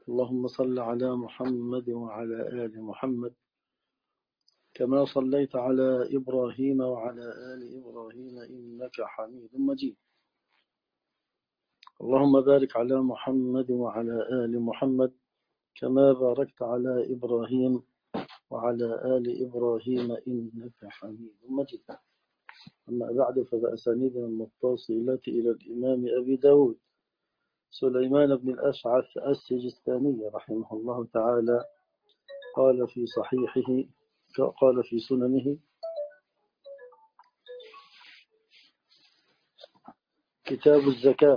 اللهم صل على محمد وعلى آل محمد كما صليت على إبراهيم وعلى آل إبراهيم إنك حميد مجيد. اللهم بارك على محمد وعلى آل محمد كما باركت على إبراهيم وعلى آل إبراهيم إنك حميد مجيد. أما بعد فبأسانيدنا المتصلة إلى الإمام أبي داود سليمان بن الأشعث السجستاني رحمه الله تعالى قال في صحيحه قال في سننه: كتاب الزكاة.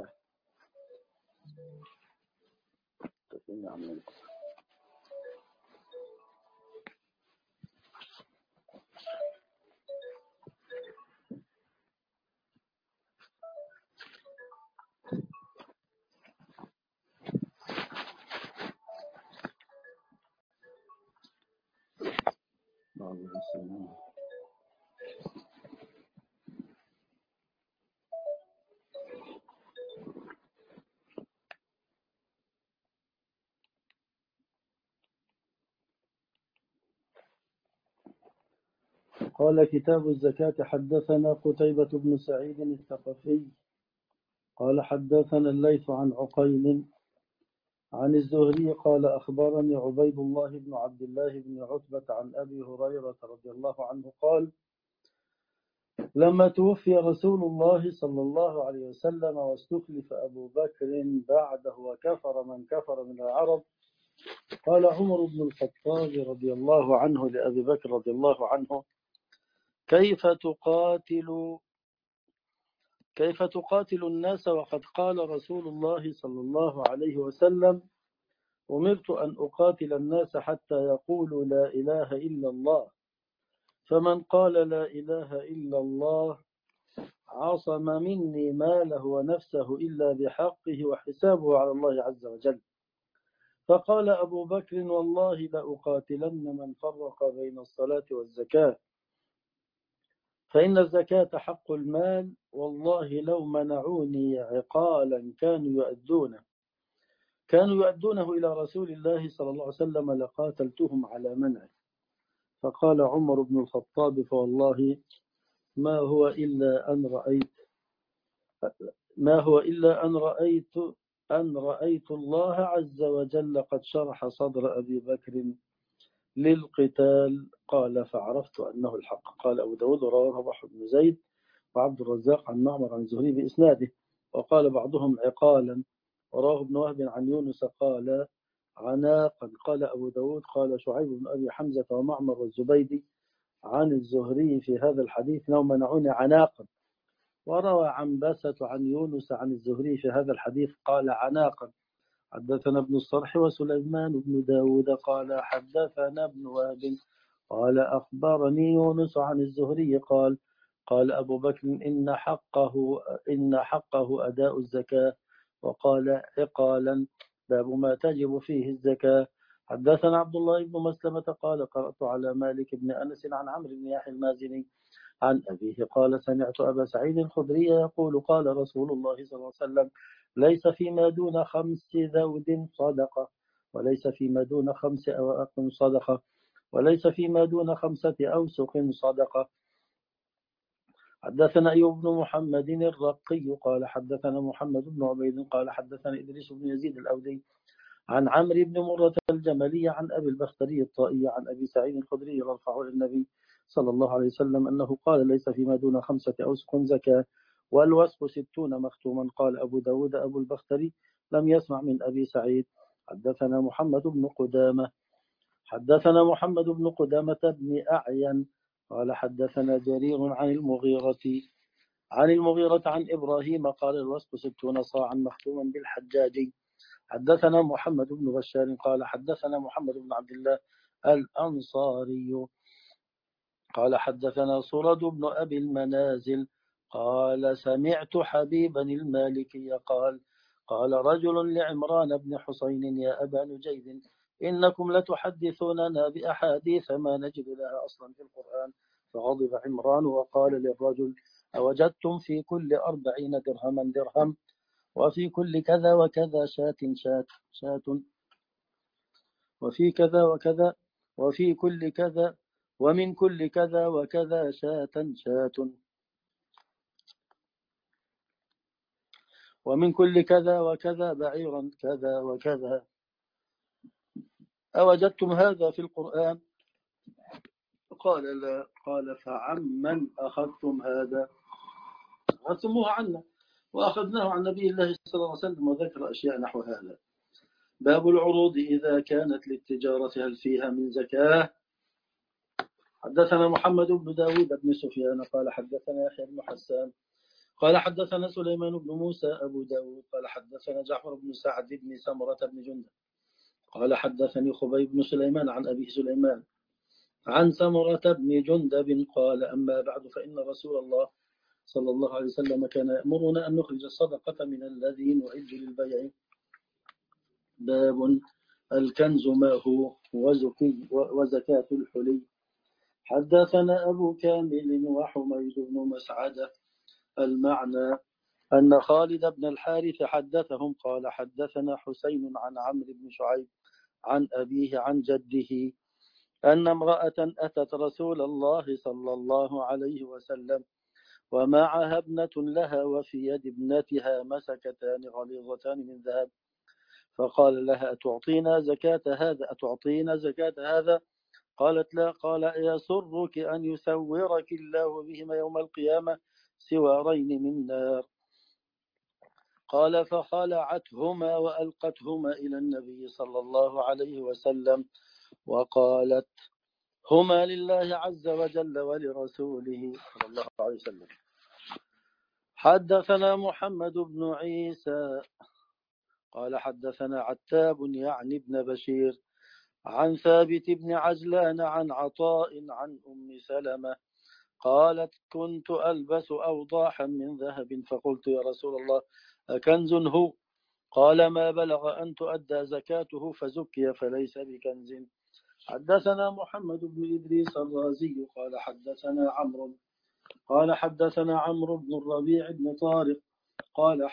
قال: كتاب الزكاة. حدثنا قتيبة بن سعيد الثقفي قال حدثنا الليث عن عقيل عن الزهري قال: أخبرني عبيد الله بن عبد الله بن عتبة عن أبي هريرة رضي الله عنه قال: لما توفي رسول الله صلى الله عليه وسلم واستخلف أبو بكر بعده وكفر من كفر من العرب، قال عمر بن الخطاب رضي الله عنه لأبي بكر رضي الله عنه: كيف تقاتل الناس وقد قال رسول الله صلى الله عليه وسلم: أمرت أن أقاتل الناس حتى يقولوا لا إله إلا الله، فمن قال لا إله إلا الله عصم مني ماله ونفسه إلا بحقه وحسابه على الله عز وجل. فقال أبو بكر: والله لأقاتلن من فرق بين الصلاة والزكاة، فإن الزكاة حق المال، والله لو منعوني عقالا كانوا يؤدونه إلى رسول الله صلى الله عليه وسلم لقاتلتهم على منعه. فقال عمر بن الخطاب: فوالله ما هو إلا أن رأيت الله عز وجل قد شرح صدر أبي بكر للقتال. قال: فعرفت أنه الحق. قال أبو داود: رواه وحب بن زيد وعبد الرزاق عن معمر عن الزهري بإسناده، وقال بعضهم عقالا، وراه ابن وهب عن يونس قال عناقا. قال أبو داود: قال شعيب بن أبي حمزة ومعمر والزبيدي عن الزهري في هذا الحديث: لو منعوني عناقا. وروى عنبسة عن يونس عن الزهري في هذا الحديث قال عناقا. حدثنا ابن الصرح وسليمان بن داود قال حدثنا ابن وهب قال أخبرني يونس عن الزهري قال أبو بكر: إن حقه أداء الزكاة. وقال عقالا: باب ما تجب فيه الزكاة. حدثنا عبد الله بن مسلمة قال قرأت على مالك بن أنس عن عمرو بن يحيى المازني عن أبيه قال: سمعت أبا سعيد الخدري يقول: قال رسول الله صلى الله عليه وسلم: ليس فيما دون 5 ذود صدقة، وليس فيما دون 5 أواق صدقة، وليس فيما دون 5 أوسق صدقة. حدثنا أيوب بن محمد الرقي قال حدثنا محمد بن عبيد قال حدثنا إدريس بن يزيد الأودي عن عمرو بن مرة الجملي عن أبي البختري الطائي عن أبي سعيد الخدري رفعه إلى النبي صلى الله عليه وسلم أنه قال: ليس فيما دون 5 أوسق زكاة، والوسق 60 مختوما. قال أبو داود: أبو البختري لم يسمع من أبي سعيد. حدثنا محمد بن قدامة بن أعين قال حدثنا جرير عن المغيرة عن إبراهيم قال: الوسق 60 صاعا مختوما بالحجاج. حدثنا محمد بن بشار قال حدثنا محمد بن عبد الله الأنصاري قال حدثنا صرد بن أبي المنازل قال: سمعت حبيبا المالكي قال رجل لعمران بن حسين: يا أبا نجيد، إنكم لتحدثوننا بأحاديث ما نجد لها أصلا في القرآن. فغضب عمران وقال للرجل: أوجدتم في كل 40 درهما درهم، وفي كل كذا وكذا شاة. وفي كذا وكذا وفي كل كذا ومن كل كذا وكذا شاة ومن كل كذا وكذا بعيرا كذا وكذا. أوجدتم هذا في القرآن؟ قال لا. قال فعمن أخذتم هذا؟ أخذتموه عنا وأخذناه عن نبي الله صلى الله عليه وسلم، وذكر أشياء نحو هذا. باب العروض إذا كانت للتجارة هل فيها من زكاة؟ حدثنا محمد بن داود بن سفيان قال حدثنا يحيى بن حسان قال حدثنا سليمان بن موسى أبو داود قال حدثنا جعفر بن سعد بن سمرة بن جندب قال حدثني خبيب بن سليمان عن أبي سليمان عن سمرة بن جندب قال أما بعد فإن رسول الله صلى الله عليه وسلم كان يأمرنا أن نخرج الصدقة من الذي نعد للبيع. باب الكنز ما هو وزكاة الحلي. حدثنا أبو كامل وحميد بن مسعدة المعنى أن خالد بن الحارث حدثهم قال حدثنا حسين عن عمرو بن شعيب عن أبيه عن جده أن امرأة أتت رسول الله صلى الله عليه وسلم ومعها ابنة لها وفي يد ابنتها مسكتان غليظتان من ذهب، فقال لها أتعطينا زكاة هذا؟ قالت لا. قال يسرك أن يسورك الله بهما يوم القيامة سوارين من نار. قال فخلعتهما وألقتهما إلى النبي صلى الله عليه وسلم وقالت هما لله عز وجل ولرسوله صلى الله عليه وسلم. حدثنا محمد بن عيسى قال حدثنا عتاب يعني ابن بشير عن ثابت بن عجلان عن عطاء عن أم سلمة قالت كنت ألبس أوضاحا من ذهب فقلت يا رسول الله أكنز هو؟ قال ما بلغ أن تؤدى زكاته فزكي فليس بكنز. حدثنا محمد بن إدريس الرازي قال حدثنا عمرو بن الربيع بن طارق قال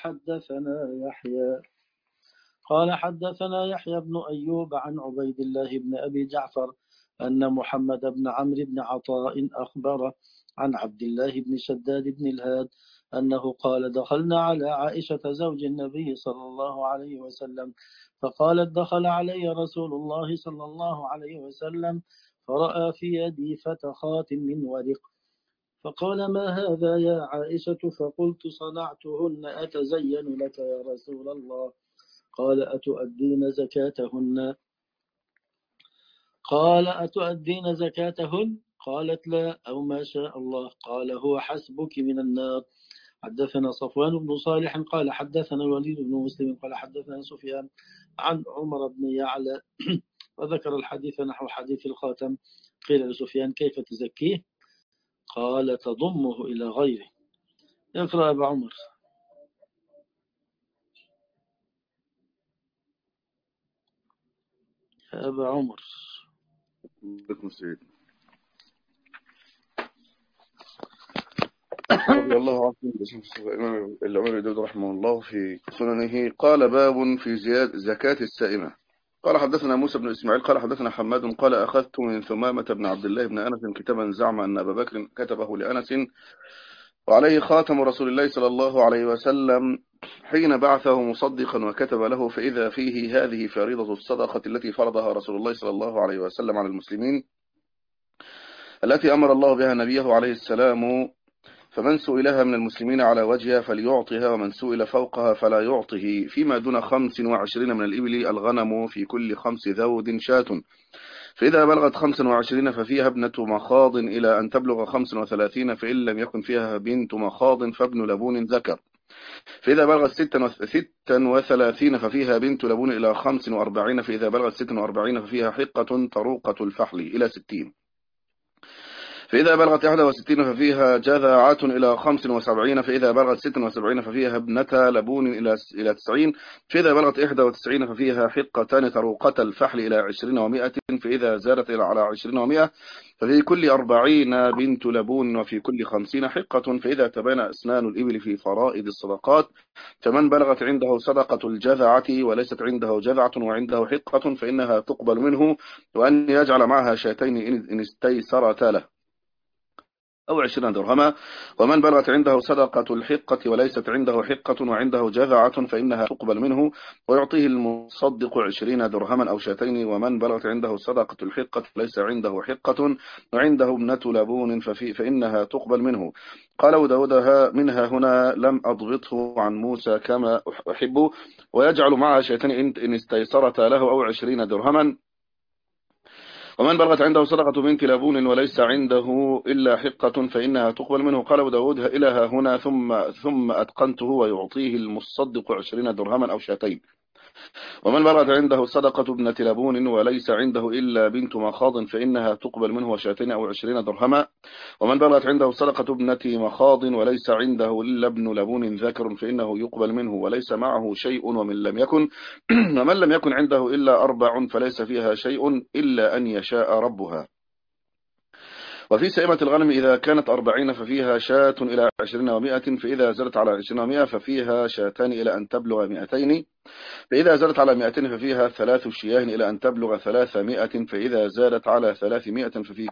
حدثنا يحيى بن أيوب عن عبيد الله بن أبي جعفر أن محمد بن عمرو بن عطاء أخبر عن عبد الله بن شداد بن الهاد أنه قال دخلنا على عائشة زوج النبي صلى الله عليه وسلم فقالت دخل علي رسول الله صلى الله عليه وسلم فرأى في يدي فتخات من ورق فقال ما هذا يا عائشة؟ فقلت صنعتهن أتزين لك يا رسول الله. قال أتؤدين زكاتهن؟ قالت لا أو ما شاء الله. قال هو حسبك من النار. حدثنا صفوان بن صالح قال حدثنا الوليد بن مسلم قال حدثنا سفيان عن عمر بن يعلى وذكر الحديث نحو حديث الخاتم. قيل لسفيان كيف تزكيه؟ قال تضمه إلى غيره. اقرأ أبا عمر. أبا عمر بكم سيد رضي الله عنه الإمام العمري داود رحمه الله في سننه قال باب في زكاة السائمة. قال حدثنا موسى بن إسماعيل قال حدثنا حماد قال أخذت من ثمامة بن عبد الله بن أنس كتابا زعم أن أبا بكر كتبه لأنس وعليه خاتم رسول الله صلى الله عليه وسلم حين بعثه مصدقا وكتب له فإذا فيه هذه فريضة الصدقة التي فرضها رسول الله صلى الله عليه وسلم على المسلمين التي أمر الله بها نبيه عليه السلام فمن سئلها من المسلمين على وجهها فليعطها ومن سئل فوقها فلا يعطه فيما دون 25 من الإبل الغنم في كل 5 ذود شاة فإذا بلغت 25 ففيها ابنة مخاض إلى أن تبلغ 35 فإن لم يكن فيها بنت مخاض فابن لبون ذكر فإذا بلغت 36 ففيها بنت لبون إلى 45 فإذا بلغت 46 ففيها حقة طروقة الفحل إلى 60 فإذا بلغت 61 ففيها جذعة إلى 75، فإذا بلغت 76 ففيها ابنة لبون إلى 90، فإذا بلغت 91 ففيها حقتان تروقة الفحل إلى 20 و100، فإذا زادت على 20 و100 ففي كل 40 بنت لبون، وفي كل 50 حقة. فإذا تبين أسنان الإبل في فرائض الصدقات، فمن بلغت عنده صدقة الجذعة وليست عنده جذعة وعنده حقة فإنها تقبل منه، وأن يجعل معها شاتين إن استيسرتا له، أو 20 درهما. ومن بلغت عنده صدقة الحقة وليست عنده حقة وعنده جذعة فإنها تقبل منه، ويعطيه المصدق 20 درهما أو شاتين. ومن بلغت عنده صدقة الحقة وليس عنده حقة وعنده ابنة لبون فإنها تقبل منه. قال أبو داود منها هنا لم أضبطه عن موسى كما أحب، ويجعل معها شاتين إن استيسرتا له، أو 20 درهما. ومن بلغت عنده صدقة بنت لبون وليس عنده إلا حقة فإنها تقبل منه. قال أبو داود إلى هنا ثم أتقنته، ويعطيه المصدق 20 درهما أو شاتين. ومن بلغت عنده صدقة ابنة لبون وليس عنده إلا بنت مخاض فإنها تقبل منه وشاتين أو 20 درهما. ومن بلغت عنده صدقة ابنة مخاض وليس عنده إلا ابن لبون ذكر فإنه يقبل منه وليس معه شيء. ومن لم يكن عنده إلا 4 فليس فيها شيء إلا أن يشاء ربها. وفي سائمة الغنم إذا كانت 40 ففيها شاة إلى 20 و100، فإذا زادت على 20 و100 ففيها شاتان إلى أن تبلغ 200، فإذا زادت على 200 ففيها 3 شياه إلى أن تبلغ 300، فإذا زادت على 300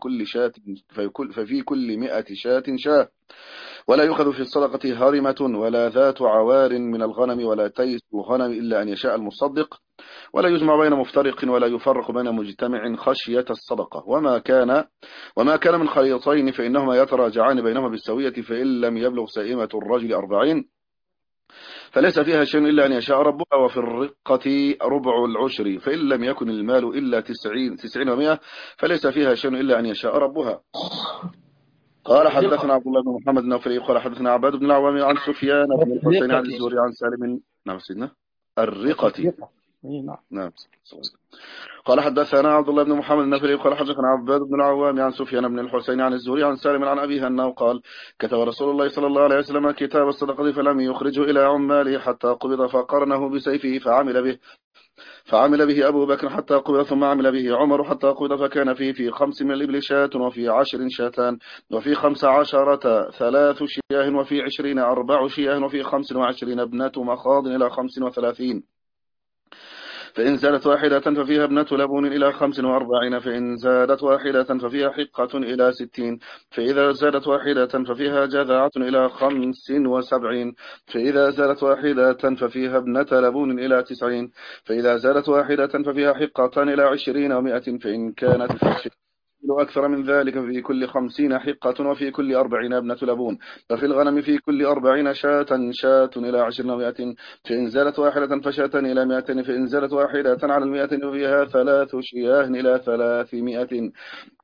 ففي كل 100 شاة شاه. ولا يؤخذ في الصدقة هرمة ولا ذات عوار من الغنم ولا تيس غنم إلا أن يشاء المصدق. ولا يجمع بين مفترق ولا يفرق بين مجتمع خشية الصدقة. وما كان من خليطين فإنهما يتراجعان بينهما بالسوية، فإن لم يبلغ سائمة الرجل 40 فليس فيها شيء إلا أن يشاء ربها. وفي الرقة ربع العشر، فإن لم يكن المال إلا 90 و100 فليس فيها شيء إلا أن يشاء ربها. قال حدثنا عبد الله بن محمد النوفلي قال حدثنا عباد بن العوام عن سفيان بن الحسين عن الزهري عن سالم. نعم سيدنا الرقة. نعم. قال حدثنا عبد الله بن محمد النفري قال حدثنا عباد بن العوام عن سفيان بن الحسين عن الزهري عن سالم عن أبيه أنه قال كتب رسول الله صلى الله عليه وسلم كتاب الصدقة فلم يخرجه إلى عماله حتى قبض فقرنه بسيفه فعمل به أبو بكر حتى قبض، ثم عمل به عمر حتى قبض، فكان فيه في 5 من الإبل شاة، وفي 10 شاتان، وفي 15 3 شياه، وفي 20 4 شياه، وفي 25 ابنة مخاض إلى 35. فإن زادت واحدة ففيها ابنة لبون إلى 45، فإن زادت واحدة ففيها حقة إلى 60، فإذا زادت واحدة ففيها جذعة إلى 75، فإذا زادت واحدة ففيها ابنة لبون إلى 90، فإذا زادت واحدة ففيها حقتان إلى 20 و100، فإن كانت أكثر من ذلك في كل 50 حقة، وفي كل 40 ابنة لبون، وفي الغنم في كل 40 شاة إلى 20 و100، فإن زادت واحدة فشاة إلى 200، فإن زادت واحدة على 100 ففيها 3 شياه إلى 300.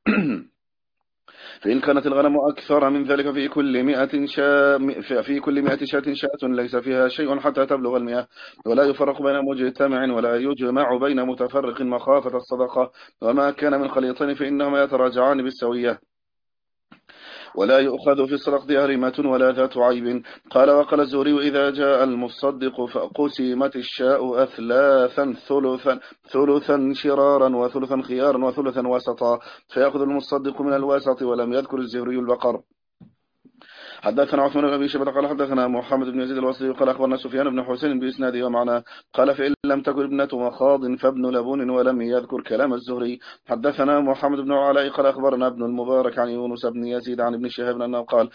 فإن كانت الغنم أكثر من ذلك في كل 100 شاة ليس فيها شيء حتى تبلغ 100، ولا يفرق بين مجتمع ولا يجمع بين متفرق مخافة الصدقة. وما كان من خليطين فإنهما يتراجعان بالسوية. ولا يؤخذ في الصدقة هرمة ولا ذات عيب. قال وقال الزهري إذا جاء المصدق فقسمت الشاء أثلاثا ثلثا شرارا وثلثا خيارا وثلثا وسطا، فيأخذ المصدق من الوسط. ولم يذكر الزهري البقر. حدثنا عثمان بن أبي شيبة قال حدثنا محمد بن يزيد الوصلي قال أخبرنا سفيان بن حسين بإسناده ومعناه قال فإن لم تكن ابنة مخاض فابن لبون، ولم يذكر كلام الزهري. حدثنا محمد بن علاء قال أخبرنا ابن المبارك عن يونس بن يزيد عن ابن شهاب أنه قال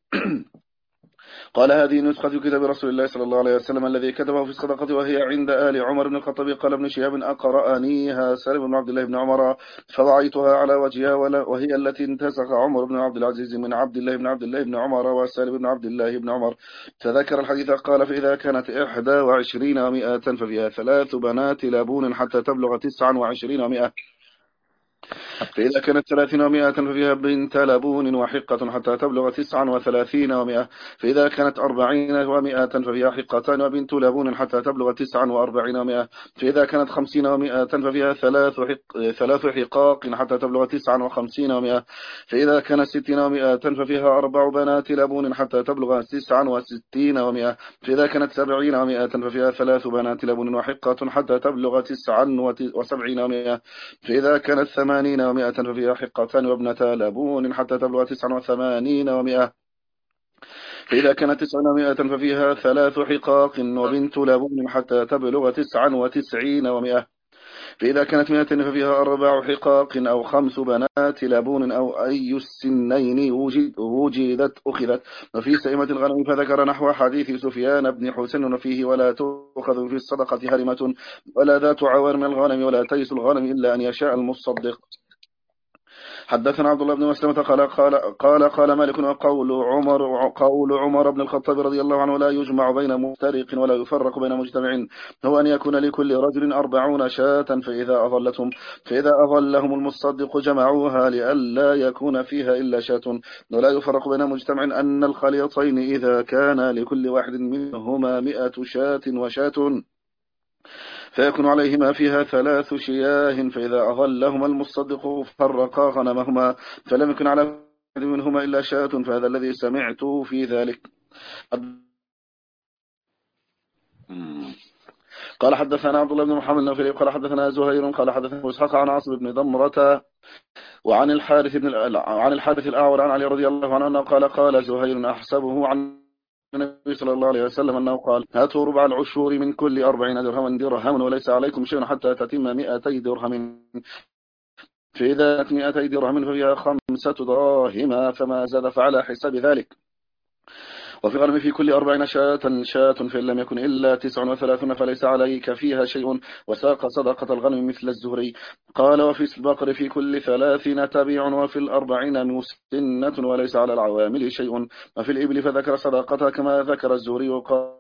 قال هذه نسخة كتاب رسول الله صلى الله عليه وسلم الذي كتبه في الصدقة، وهي عند آل عمر بن الخطاب. قال ابن شهاب أقرأنيها سالم بن عبد الله بن عمر فوعيتها على وجهها، وهي التي انتسخ عمر بن عبد العزيز من عبد الله بن عمر وسالم بن عبد الله بن عمر. فذكر الحديث قال فإذا كانت 21 و100 ففيها 3 بنات لبون حتى تبلغ 29 و100. فإذا كانت 30 و100 ففيها بنت لبون وحقة حتى تبلغ 39 و100. فإذا كانت 40 و100 ففيها حقتان وبنت لبون حتى تبلغ 49 و100. فإذا كانت 50 و100 ففيها ثلاث حقاق حتى تبلغ 59 و100. فإذا كانت 60 و100 ففيها 4 بنات لبون حتى تبلغ 69 و100. فإذا كانت 70 و100 ففيها 3 بنات لبون وحقة حتى تبلغ 79 و100. فإذا كانت 80 و100 ففيها حقتان وابنتا لبون حتى تبلغ 89 و100. فإذا كانت 9 و100 ففيها 3 حقاق وبنت لبون حتى تبلغ 99 و100. فإذا كانت 100 ففيها 4 حقاق أو 5 بنات لبون أو أي السنين وجدت أخذت. وفي سئمة الغنم فذكر نحو حديث سفيان بن حسين فيه ولا تؤخذ في الصدقة هرمة ولا ذات عوار من الغنم ولا تيس الغنم إلا أن يشاء المصدق. حدثنا عبد الله بن مسلمة قال مالك قول عمر بن الخطاب رضي الله عنه لا يجمع بين مفترق ولا يفرق بين مجتمع هو أن يكون لكل رجل 40 شاة فإذا أظلهم المصدق جمعوها لئلا يكون فيها إلا شاة ولا يفرق بين مجتمع أن الخليطين إذا كان لكل واحد منهما 100 شاة وشاة فيكون عليهما فيها 3 شياه. فإذا أظلهما المصدق فرقا غنمهما فلم يكن على واحد منهما إلا شاة فهذا الذي سمعت في ذلك. قال حدثنا عبد الله بن محمد النوفلي قال حدثنا زهير قال حدثنا إسحاق عن عاصم بن ضمرة وعن الحارث الأعور عن علي رضي الله عنه قال زهير أحسبه عن النبي صلى الله عليه وسلم أنه قال هاتوا ربع العشور من كل 40 درهما وليس عليكم شيء حتى تتم 200 درهم. فإذا 200 درهم ففيها 5 دراهم فما زاد فعلى حساب ذلك. وفي الغنم في كل 40 شاة فإن لم يكن إلا 39 فليس عليك فيها شيء. وساق صدقة الغنم مثل الزهري. قال وفي البقر في كل 30 تبيع وفي 40 مسنة وليس على العوامل شيء. وفي الإبل فذكر صدقتها كما ذكر الزهري وقال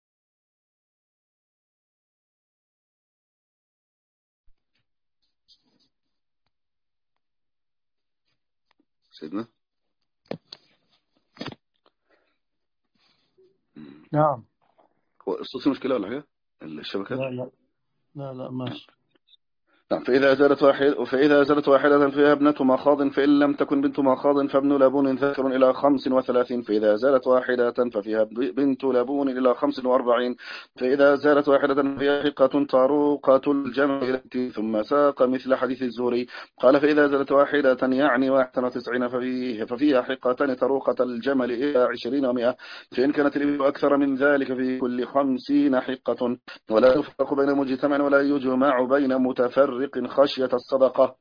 سيدنا نعم. هو الصوت مشكلة ولا حاجة الشبكات؟ لا ماشي. نعم. فإذا زالت واحدة فيها ابنة مخاض فإن لم تكن بنت مخاض فابن لبون ذكر إلى 35. فإذا زالت واحدة ففيها بنت لبون إلى 45. فإذا زالت واحدة فيها حقة طروقة الجمل. ثم ساق مثل حديث الزهري قال فإذا زالت واحدة يعني 91 ففيها حقتان طروقة الجمل إلى 20 و100. فإن كانت الإبل أكثر من ذلك في كل 50 حقة. ولا يفرق بين مجتمع ولا يجمع بين متفرق خشية الصدقة.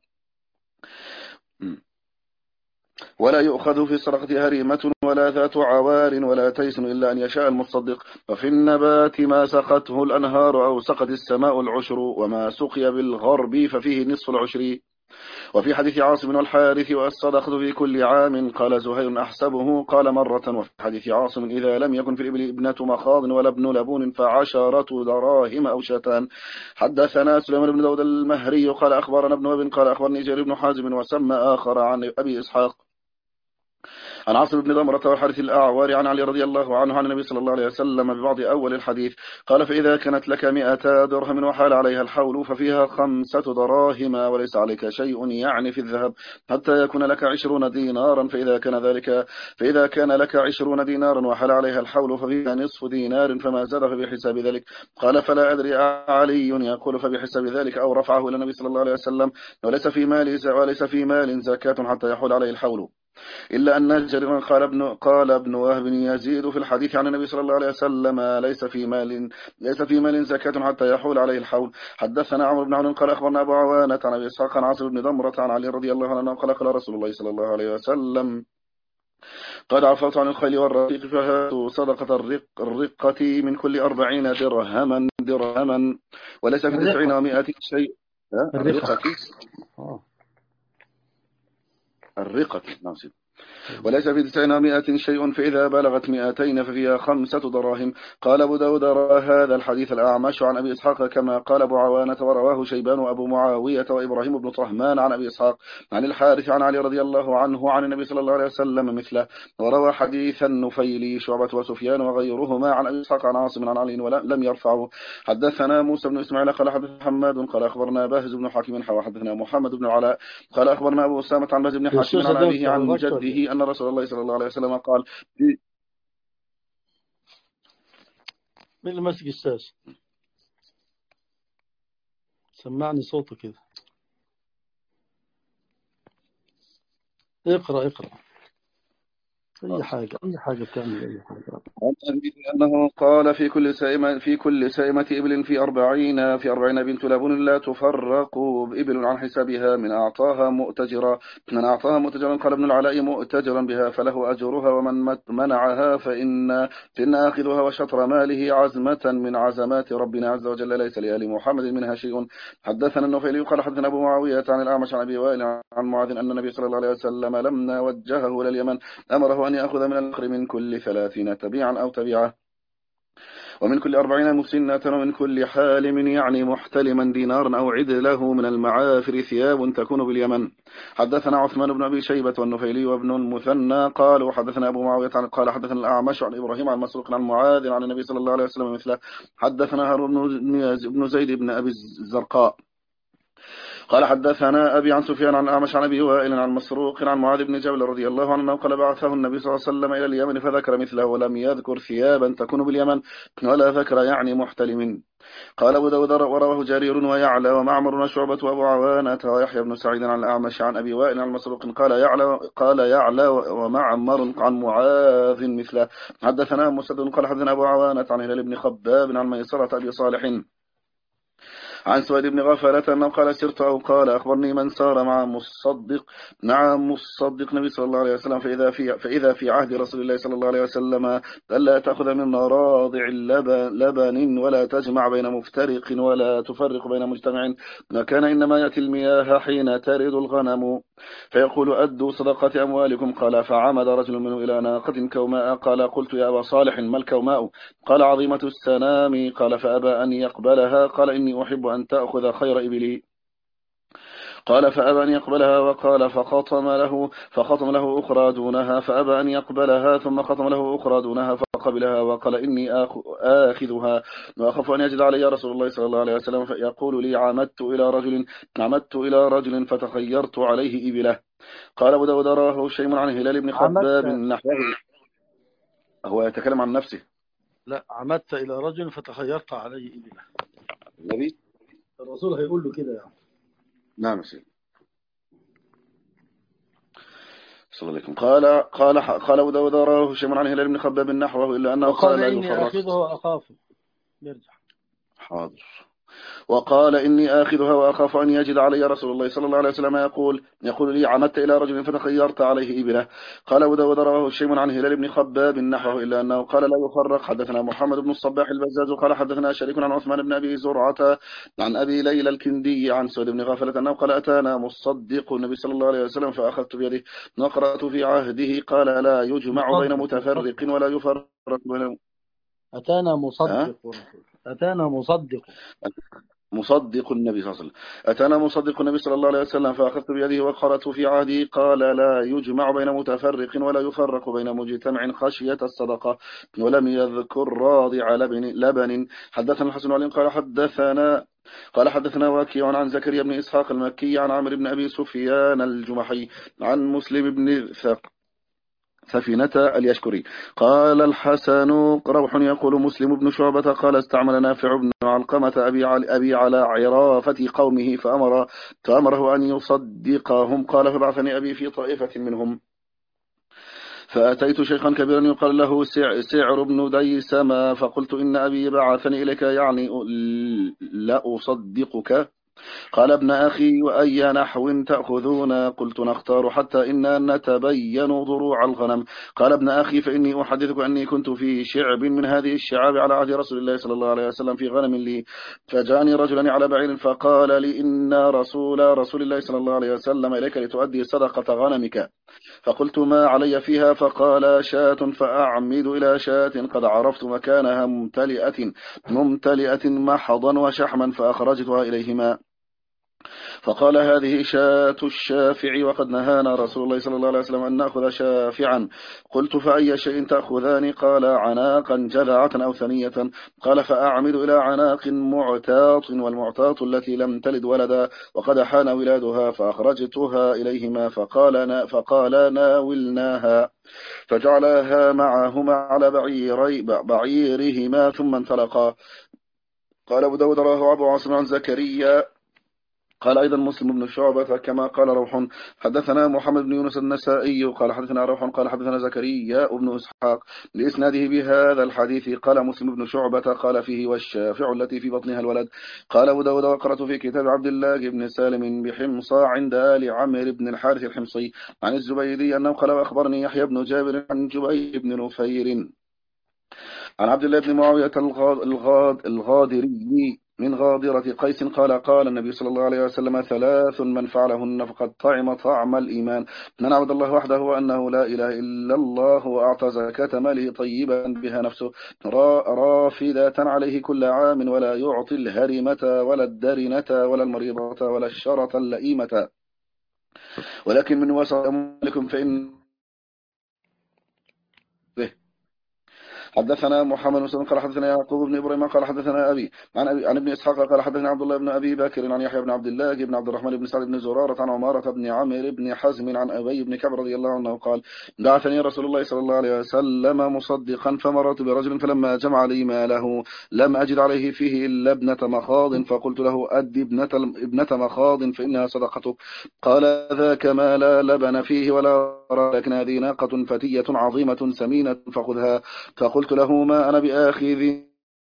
ولا يؤخذ في الصدقة هريمة ولا ذات عوار ولا تيس إلا أن يشاء المصدق. وفي النبات ما سقته الأنهار أو سقت السماء العشر وما سقي بالغرب ففيه نصف العشر. وفي حديث عاصم والحارث والصدقة في كل عام قال زهير أحسبه قال مرة. وفي حديث عاصم إذا لم يكن في الإبل ابنة مخاض ولا ابن لبون ف10 دراهم أو شاتان. حدثنا سليمان بن داود المهري قال أخبرنا ابن وهب قال أخبرني جرير بن حازم وسمى آخر عن أبي إسحاق عن عاصم بن ضمرة والحارث الأعور عن علي رضي الله عنه عن النبي صلى الله عليه وسلم ببعض أول الحديث قال فإذا كانت لك 100 درهم وحال عليها الحول ففيها 5 دراهم وليس عليك شيء يعني في الذهب حتى يكون لك 20 دينارا. فإذا كان لك 20 دينارا وحال عليها الحول ففيها نصف دينار فما زاد فبحساب ذلك. قال فلا أدري علي يقول فبحساب ذلك أو رفعه إلى النبي صلى الله عليه وسلم وليس في مال زكاة حتى يحول عليه الحول. إلا أن جريرا قال ابن وهب يزيد في الحديث عن النبي صلى الله عليه وسلم ليس في مال زكاة حتى يحول عليه الحول. حدثنا عمرو بن عون قال أخبرنا أبو عوانة عن أبي إسحاق عن عاصم بن ضمرة عن علي رضي الله عنه قال رسول الله صلى الله عليه وسلم قد عفوت عن الخيل والرقيق فهاتوا صدقة الرقة من كل 40 درهما وليس في 90 و100 شيء. الرقة نعم. وليس في 900 شيء، فإذا بلغت 200 ففيها 5 دراهم. قال أبو داود روى هذا الحديث الأعمش عن أبي إسحاق كما قال أبو عوانة، ورواه شيبان وأبو معاوية وإبراهيم بن طهمان عن أبي إسحاق عن الحارث عن علي رضي الله عنه عن النبي صلى الله عليه وسلم مثله. وروى حديث النفيلي شعبة وسفيان وغيرهما عن أبي إسحاق عن عاصم عن علي ولم يرفعه. حدثنا موسى بن إسماعيل قال حدثنا حماد قال أخبرنا باهز بن حكيم حدثنا محمد بن علاء قال أخبرنا أبو أسامة عن باهز بن حكيم عن أبيه عن جده أن رسول الله صلى الله عليه وسلم قال مين اللي ماسك الشاشة؟ سمعني صوته كده. اقرأ أي حاجة بتعمل أي حاجة. أنه قال في كل سائمة إبل في 40 بنت لبن لا تفرق إبل عن حسابها من أعطاها مؤتجرا قال ابن العلاء مؤتجرا بها فله أجرها، ومن منعها فإن آخذها وشطر ماله عزمة من عزمات ربنا عز وجل ليس لآل محمد منها شيء. حدثنا النفيلي قال حدثنا أبو معاوية عن الأعمش عن أبي وائل عن معاذ أن النبي صلى الله عليه وسلم لما وجهه إلى اليمن أمره أن يأخذ من البقر من كل 30 تبيعا أو تبيعة، ومن كل 40 مسنة، ومن كل حالم يعني محتلما دينارا أو عدله من المعافر ثياب تكون باليمن. حدثنا عثمان بن أبي شيبة والنفيلي وابن المثنى قالوا حدثنا أبو معاوية قال حدثنا الأعمش عن إبراهيم عن مسروق عن معاذ عن النبي صلى الله عليه وسلم مثله. حدثنا هارون بن زيد بن أبي الزرقاء قال حدثنا أبي عن سفيان عن الأعمش عن أبي وائل عن مسروق عن معاذ بن جبل رضي الله عنه قال بعثه النبي صلى الله عليه وسلم إلى اليمن فذكر مثله ولم يذكر ثيابا تكون باليمن ولا ذكر يعني محتلم. قال أبو داود ورواه جرير ويعلى ومعمر وشعبة وأبو عوانة ويحيى بن سعيد عن الأعمش عن أبي وائل عن مسروق قال يعلى ومعمر عن معاذ مثله. حدثنا مسدد قال حدثنا أبو عوانة عن هلال بن خباب عن ميسرة أبي صالح عن سويد بن غفلة أنه قال سرت أو قال أخبرني من سار مع مصدق نبي صلى الله عليه وسلم فإذا في عهد رسول الله صلى الله عليه وسلم ألا تأخذ من راضع لبن ولا تجمع بين مفترق ولا تفرق بين مجتمع، وكان إنما يأتي المياه حين ترد الغنم فيقول أدوا صدقة أموالكم. قال فعمد رجل منه إلى ناقة كوماء قال قلت يا أبا صالح ما الكوماء؟ قال عظيمة السنام. قال فأبى أن يقبلها قال إني أحب أن تأخذ خير إبلي. قال فأبى أن يقبلها وقال فخطم له أخرى دونها فأبى أن يقبلها ثم خطم له أخرى دونها فقبلها وقال إني آخذها وأخاف أن يجد علي رسول الله صلى الله عليه وسلم فيقول لي عمدت إلى رجل فتخيرت عليه إبله. قال أبو داود رواه شيء عن هلال بن خباب نحوه. هو يتكلم عن نفسه. لا، عمدت إلى رجل فتخيرت عليه إبله. النبي الرسول هيقول له كده يعني. نعم سيدي صلى الله عليه وسلم. قال أبو داود رواه شيء عن هلال بن خباب نحوه إلا أنه قال إني آخذه وأخافه. يرجع حاضر. وقال إني آخذها وأخاف أن يجد علي رسول الله صلى الله عليه وسلم يقول لي عمدت إلى رجل فتخيرت عليه إبله. قال أبو داود رواه شيء عن هلال بن خباب نحوه إلا أنه قال لا يفرق. حدثنا محمد بن الصباح البزاز قال حدثنا شريك عن عثمان بن أبي زرعة عن أبي ليلى الكندي عن سويد بن غفلة أنه قال أتانا مصدق النبي صلى الله عليه وسلم فأخذت بيده وقرأت في عهده قال لا يجمع بين متفرق ولا يفرق بين. أتانا مصدق النبي صلى الله عليه وسلم. أتانا مصدق النبي صلى الله عليه وسلم فأخذت بيده وقرأت في عهده قال لا يجمع بين متفرق ولا يفرق بين مجتمع خشية الصدقة، ولم يذكر راضع لبن. حدثنا الحسن علي قال حدثنا وكيع عن زكريا بن إسحاق المكي عن عمرو بن أبي سفيان الجمحي عن مسلم بن سفينة اليشكري قال الحسن روح يقول مسلم بن شعبة قال استعمل نافع بن علقمة أبي على عرافة قومه فأمره أن يصدقهم. قال فبعثني أبي في طائفة منهم فأتيت شيخا كبيرا يقال له سعر بن ديسما فقلت إن أبي بعثني إليك يعني لا أصدقك قال ابن أخي وأي نحو تأخذون؟ قلت نختار حتى إنا نتبين ضروع الغنم. قال ابن أخي فإني أحدثك أني كنت في شعب من هذه الشعاب على عهد رسول الله صلى الله عليه وسلم في غنم لي، فجاءني رجلان على بعير فقال لي إن رسول الله صلى الله عليه وسلم إليك لتؤدي صدقة غنمك. فقلت ما علي فيها؟ فقال شاة، فأعمد إلى شاة قد عرفت مكانها ممتلئة محضا وشحما فأخرجتها إليهما. فقال هذه شاة الشافع وقد نهانا رسول الله صلى الله عليه وسلم أن نأخذ شافعا. قلت فأي شيء تأخذان؟ قال عناقا جذعة أو ثنية. قال فأعمد إلى عناق معتاط، والمعتاط التي لم تلد ولدا وقد حان ولادها، فأخرجتها إليهما. فقال ناولناها، فجعلها معهما على بعيرهما ثم انطلقا. قال أبو داود رواه أبو عاصم عن زكريا. قال أيضا مسلم بن شعبة كما قال روح. حدثنا محمد بن يونس النسائي قال حدثنا روح قال حدثنا زكريا بن إسحاق لإسناده بهذا الحديث. قال مسلم بن شعبة قال فيه والشافع التي في بطنها الولد. قال أبو داود وقرأت في كتاب عبد الله بن سالم بحمصى عند آل عمرو بن الحارث الحمصي عن الزبيدي أنه قال أخبرني يحيى بن جابر عن جبير بن نفير عن عبد الله بن معاوية الغادري من غاضرة قيس قال قال النبي صلى الله عليه وسلم ثلاث من فعلهن فقد طعم طعم الإيمان: من عبد الله وحده وأنه لا إله إلا الله وأعطى زكاة ماله طيبا بها نفسه رافدة عليه كل عام ولا يعطي الهرمة ولا الدرنة ولا المريضة ولا الشرة اللئيمة ولكن من وسط أموالكم فإن حدثنا محمد بن مسلم قال حدثنا يعقوب بن ابراهيم قال حدثنا ابي عن ابن اسحاق قال حدثنا عبد الله بن ابي بكر عن يحيى بن عبد الله بن عبد الرحمن بن سعد بن زرارة عن عمارة بن عمرو بن حزم عن ابي بن كعب رضي الله عنه قال بعثني رسول الله صلى الله عليه وسلم مصدقا فمررت برجل فلما جمع لي ماله لم اجد عليه فيه الا ابنة مخاض فقلت له ادي ابنة مخاض فانها صدقتك. قال ذاك ما لا لبن فيه ولا لكن هذه ناقة فتية عظيمة سمينة فخذها. فقلت له ما أنا بآخذ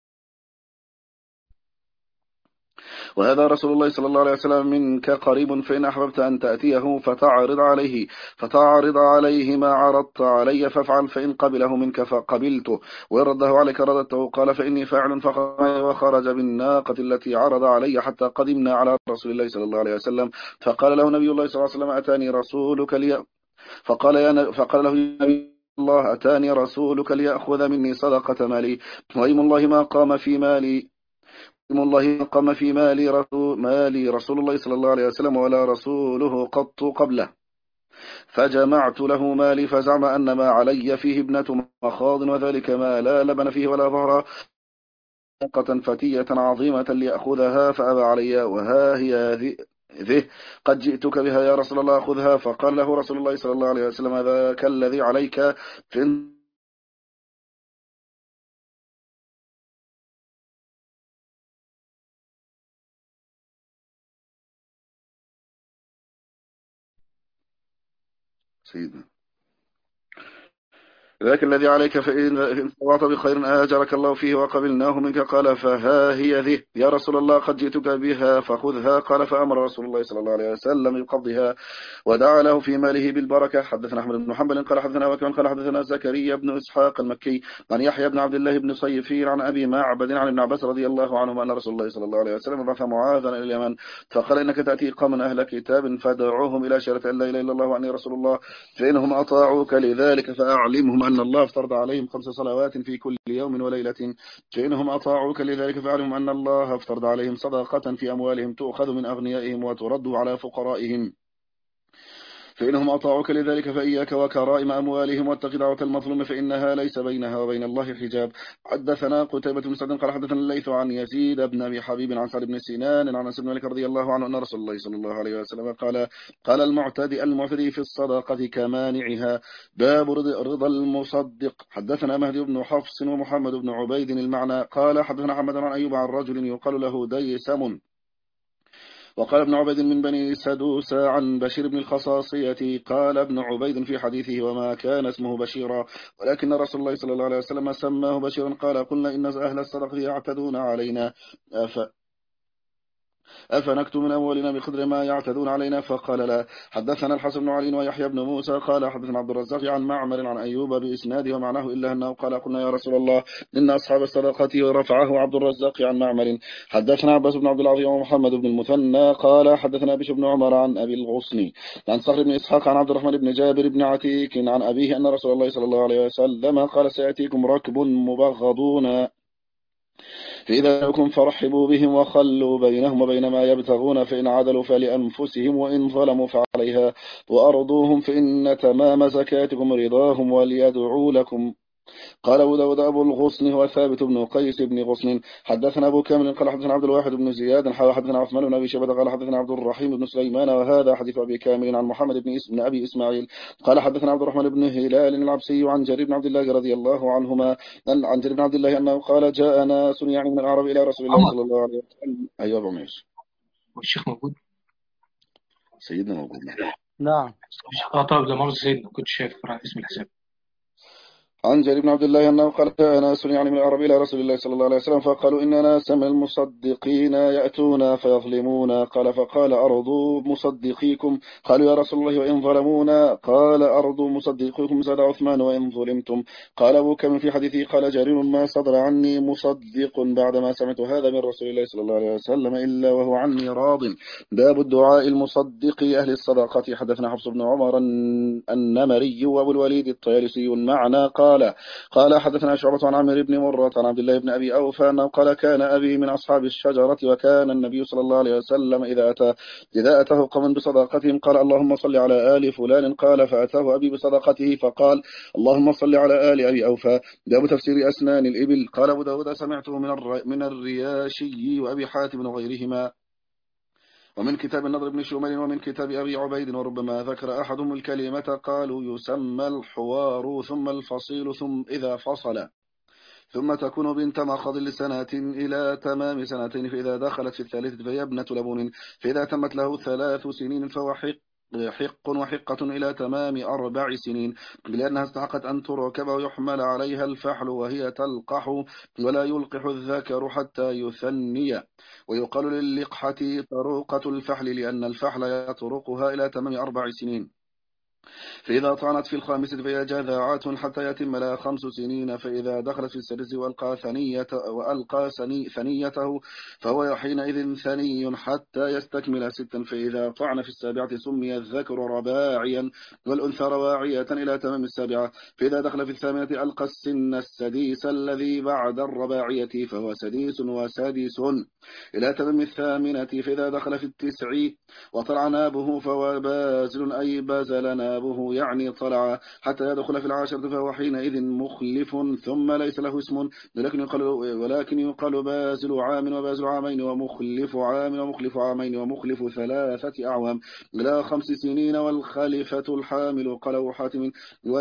وهذا رسول الله صلى الله عليه وسلم منك قريب فإن أحببت أن تأتيه فتعرض عليه ما عرضت علي فافعل فإن قبله منك فقبلته وإن رده عليك رددته. قال فإني فاعل وخرج بالناقة التي عرض علي حتى قدمنا على رسول الله صلى الله عليه وسلم فقال له نبي الله صلى الله عليه وسلم أتاني رسولك فقال له نبي الله أتاني رسولك ليأخذ مني صدقة مالي وإيم الله ما قام في مالي رسول الله صلى الله عليه وسلم ولا رسوله قط قبله. فجمعت له مالي فزعم أن ما علي فيه ابنة مخاض وذلك ما لا لبن فيه ولا ظهر ناقة فتية عظيمة ليأخذها فأبى علي وها هي ذه قد جئتك بها يا رسول الله خذها. فقال له رسول الله صلى الله عليه وسلم ذاك الذي عليك في سيدنا ذاك الذي عليك فإن طوعت بخير آجرك الله فيه وقبلناه منك. قال فها هي ذه يا رسول الله قد جئتك بها فخذها. قال فأمر رسول الله صلى الله عليه وسلم بقبضها ودعا له في ماله بالبركة. حدثنا أحمد بن حنبل قال حدثنا وكمان قال حدثنا زكريا بن إسحاق المكي عن يحيى بن عبد الله بن صيفير عن أبي معبد عن ابن عباس رضي الله عنهما أن رسول الله صلى الله عليه وسلم بعث معاذا إلى اليمن فقال إنك تأتي قوما أهل كتاب فادعوهم إلى شهادة أن لا إله إلا الله وأني رسول الله فإنهم أطاعوك لذلك فأعلمهم أن الله افترض عليهم 5 صلوات في كل يوم وليلة. فإنهم أطاعوك لذلك فأعلمهم أن الله افترض عليهم صدقة في أموالهم تؤخذ من أغنيائهم وترد على فقرائهم. فإنهم أطاعوك لذلك فإياك وكرائم أموالهم واتق دعوة المظلوم فإنها ليس بينها وبين الله حجاب. حدثنا قتيبة بن سعد قال حدثنا الليث عن يزيد بن أبي حبيب عن سعد بن سنان عن أنس بن مالك رضي الله عنه أن رسول الله صلى الله عليه وسلم قال المعتدي في الصدقة كمانعها. باب رضا المصدق. حدثنا مهدي بن حفص ومحمد بن عبيد المعنى قال حدثنا حمد عن أيوب عن رجل يقال له ديسم وقال ابن عبيد من بني سدوس عن بشير بن الخصاصية قال ابن عبيد في حديثه وما كان اسمه بشيرا ولكن رسول الله صلى الله عليه وسلم سماه بشيرا. قال قلنا إن أهل الصدقة يعتدون علينا أفنكتم من أموالنا بقدر ما يعتدون علينا؟ فقال لا. حدثنا الحسن بن علي ويحيى بن موسى قال حدثنا عبد الرزاق عن معمر عن أيوب بإسناده ومعناه إلا أنه قال قلنا يا رسول الله إن أصحاب الصدقة، ورفعه عبد الرزاق عن معمر. حدثنا عباس بن عبد العظيم ومحمد بن المثنى قال حدثنا بشر بن عمر عن أبي الغصن عن صخر بن إسحاق عن عبد الرحمن بن جابر بن عتيك عن أبيه أن رسول الله صلى الله عليه وسلم قال سيأتيكم ركب مبغضون فإذا لكم فرحبوا بهم وخلوا بينهم وبين ما يبتغون، فإن عدلوا فلأنفسهم وإن ظلموا فعليها، وأرضوهم فإن تمام زكاتكم رضاهم وليدعوا لكم. قال أبو داود أبو الغصن هو ثابت بن قيس بن غصن. حدثنا أبو كامل قال حدثنا عبد الواحد بن زياد حدثنا عثمان بن أبي شيبة قال حدثنا عبد الرحيم بن سليمان، وهذا حديث أبي كامل عن محمد بن أبي إسماعيل قال حدثنا عبد الرحمن بن هلال العبسي عن جرير بن عبد الله رضي الله عنهما عن جرير بن عبد الله أنه قال جاء ناس يعني من الأعراب إلى رسول الله عمر صلى الله عليه وسلم. أيوة أبو ماشي، والشيخ موجود. سيدنا موجود. نعم. طب ده مرة سيدنا كنت شايف اسم الحساب. عن جرير بن عبد الله أنه قال جاء ناس يعني من العرب إلى رسول الله صلى الله عليه وسلم فقالوا إن ناسا من المصدقين يأتون فيظلمون. قال فقال أرضوا مصدقيكم. قالوا يا رسول الله وإن ظلمونا؟ قال أرضوا مصدقيكم. زاد عثمان وإن ظلمتم. قال أبو كم في حديثه قال جرير ما صدر عني مصدق بعدما سمعت هذا من رسول الله صلى الله عليه وسلم إلا وهو عني راض. باب الدعاء المصدق أهل الصدقة. حدثنا حفص بن عمر النمري وأبو الوليد الطيالسي المعنى قال حدثنا شعبة عن عمرو بن مرة عن عبد الله بن أبي أوفى أنه قال كان أبي من أصحاب الشجرة، وكان النبي صلى الله عليه وسلم إذا أتاه قوم بصدقتهم قال اللهم صل على آل فلان. قال فأتاه أبي بصدقته فقال اللهم صل على آل أبي أوفى. باب تفسير أسنان الإبل. قال أبو داود سمعته من الرياشي وأبي حاتم وغيرهما ومن كتاب النضر بن شمال ومن كتاب أبي عبيد، وربما ذكر أحدهم الكلمة قالوا يسمى الحوار ثم الفصيل ثم إذا فصل، ثم تكون بنت مخض لسنة إلى تمام سنتين، فإذا دخلت في الثالثة فهي ابنة لبون، فإذا تمت له 3 سنين فهو حق وحقة إلى تمام 4 سنين، لأنها استحقت أن تركب ويحمل عليها الفحل وهي تلقح، ولا يلقح الذكر حتى يثني. ويقال للقحة طروقة الفحل لأن الفحل يطرقها إلى تمام 4 سنين، فإذا طعنت في الخامسة فهي جذعات حتى يتم لها 5 سنين، فإذا دخلت في السادسة وألقى ثنيته فهو حينئذ ثني حتى يستكمل 6، فإذا طعن في السابعة سمي الذكر رباعيا والأنثى رواعية إلى تمام السابعة، فإذا دخل في الثامنة ألقى السن السديس الذي بعد الرباعية فهو سديس وسادس إلى تمام الثامنة، فإذا دخل في 9 وطلع نابه فهو بازل أي بازل نابه يعني طلع حتى يدخل في 10 فهو حينئذ مخلف ثم ليس له اسم، ولكن يقال بازل عام وبازل عامين ومخلف عام ومخلف عامين ومخلف 3 أعوام إلى 5 سنين، والخلفة الحامل. قال أبو حاتم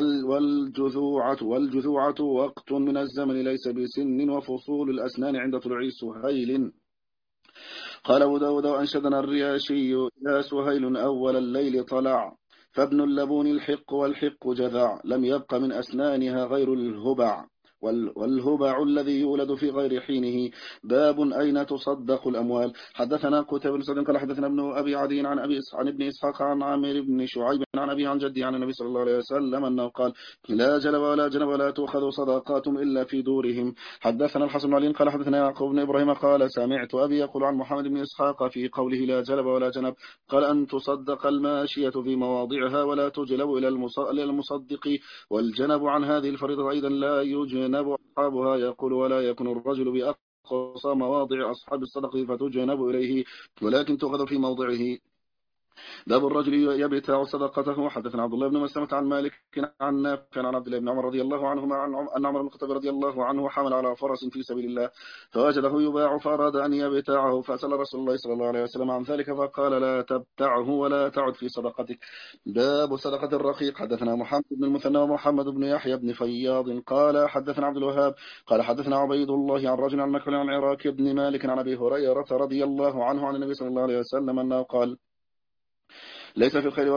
والجذوعة وقت من الزمن ليس بسن، وفصول الأسنان عند طلوع سهيل. قال أبو داود وأنشدنا الرياشي يا سهيل أول الليل طلع، فابن اللبون الحق والحق جذع، لم يبق من أسنانها غير الهبع، والهبع الذي يولد في غير حينه. باب أين تصدق الأموال. حدثنا قتيبة بن سعيد قال حدثنا ابن أبي عدي عن ابن إسحاق عن عامر بن شعيب عن أبي عن جدي عن النبي صلى الله عليه وسلم أنه قال لا جلب ولا جنب ولا تؤخذ صدقات إلا في دورهم. حدثنا الحسن بن علي قال حدثنا يعقوب بن إبراهيم قال سمعت أبي يقول عن محمد بن إسحاق في قوله لا جلب ولا جنب قال أن تصدق الماشية في مواضعها ولا تجلب إلى المصدق، والجنب عن هذه الفريضة أيضا لا يجنب أصحابها. يقول ولا يكون الرجل بأقصى مواضع أصحاب الصدقة فتجنب إليه ولكن تؤخذ في موضعه. باب الرجل يبتاع صدقته. حدثنا عبد الله بن مسلمة عن مالك عن نافع عن عبد الله بن عمر رضي الله عنهما أن عمر بن الخطاب رضي الله عنه حمل على فرس في سبيل الله فوجده يباع فأراد أن يبتاعه، فسأل رسول الله صلى الله عليه وسلم عن ذلك فقال لا تبتعه ولا تعد في صدقتك. باب صدقة الرقيق. حدثنا محمد بن المثنى ومحمد بن يحيى بن فياض قال حدثنا عبد الوهاب قال حدثنا عبيد الله عن رجل عن مكحول عن عراك بن مالك عن أبي هريرة رضي الله عنه عن النبي صلى الله عليه وسلم أنه قال ليس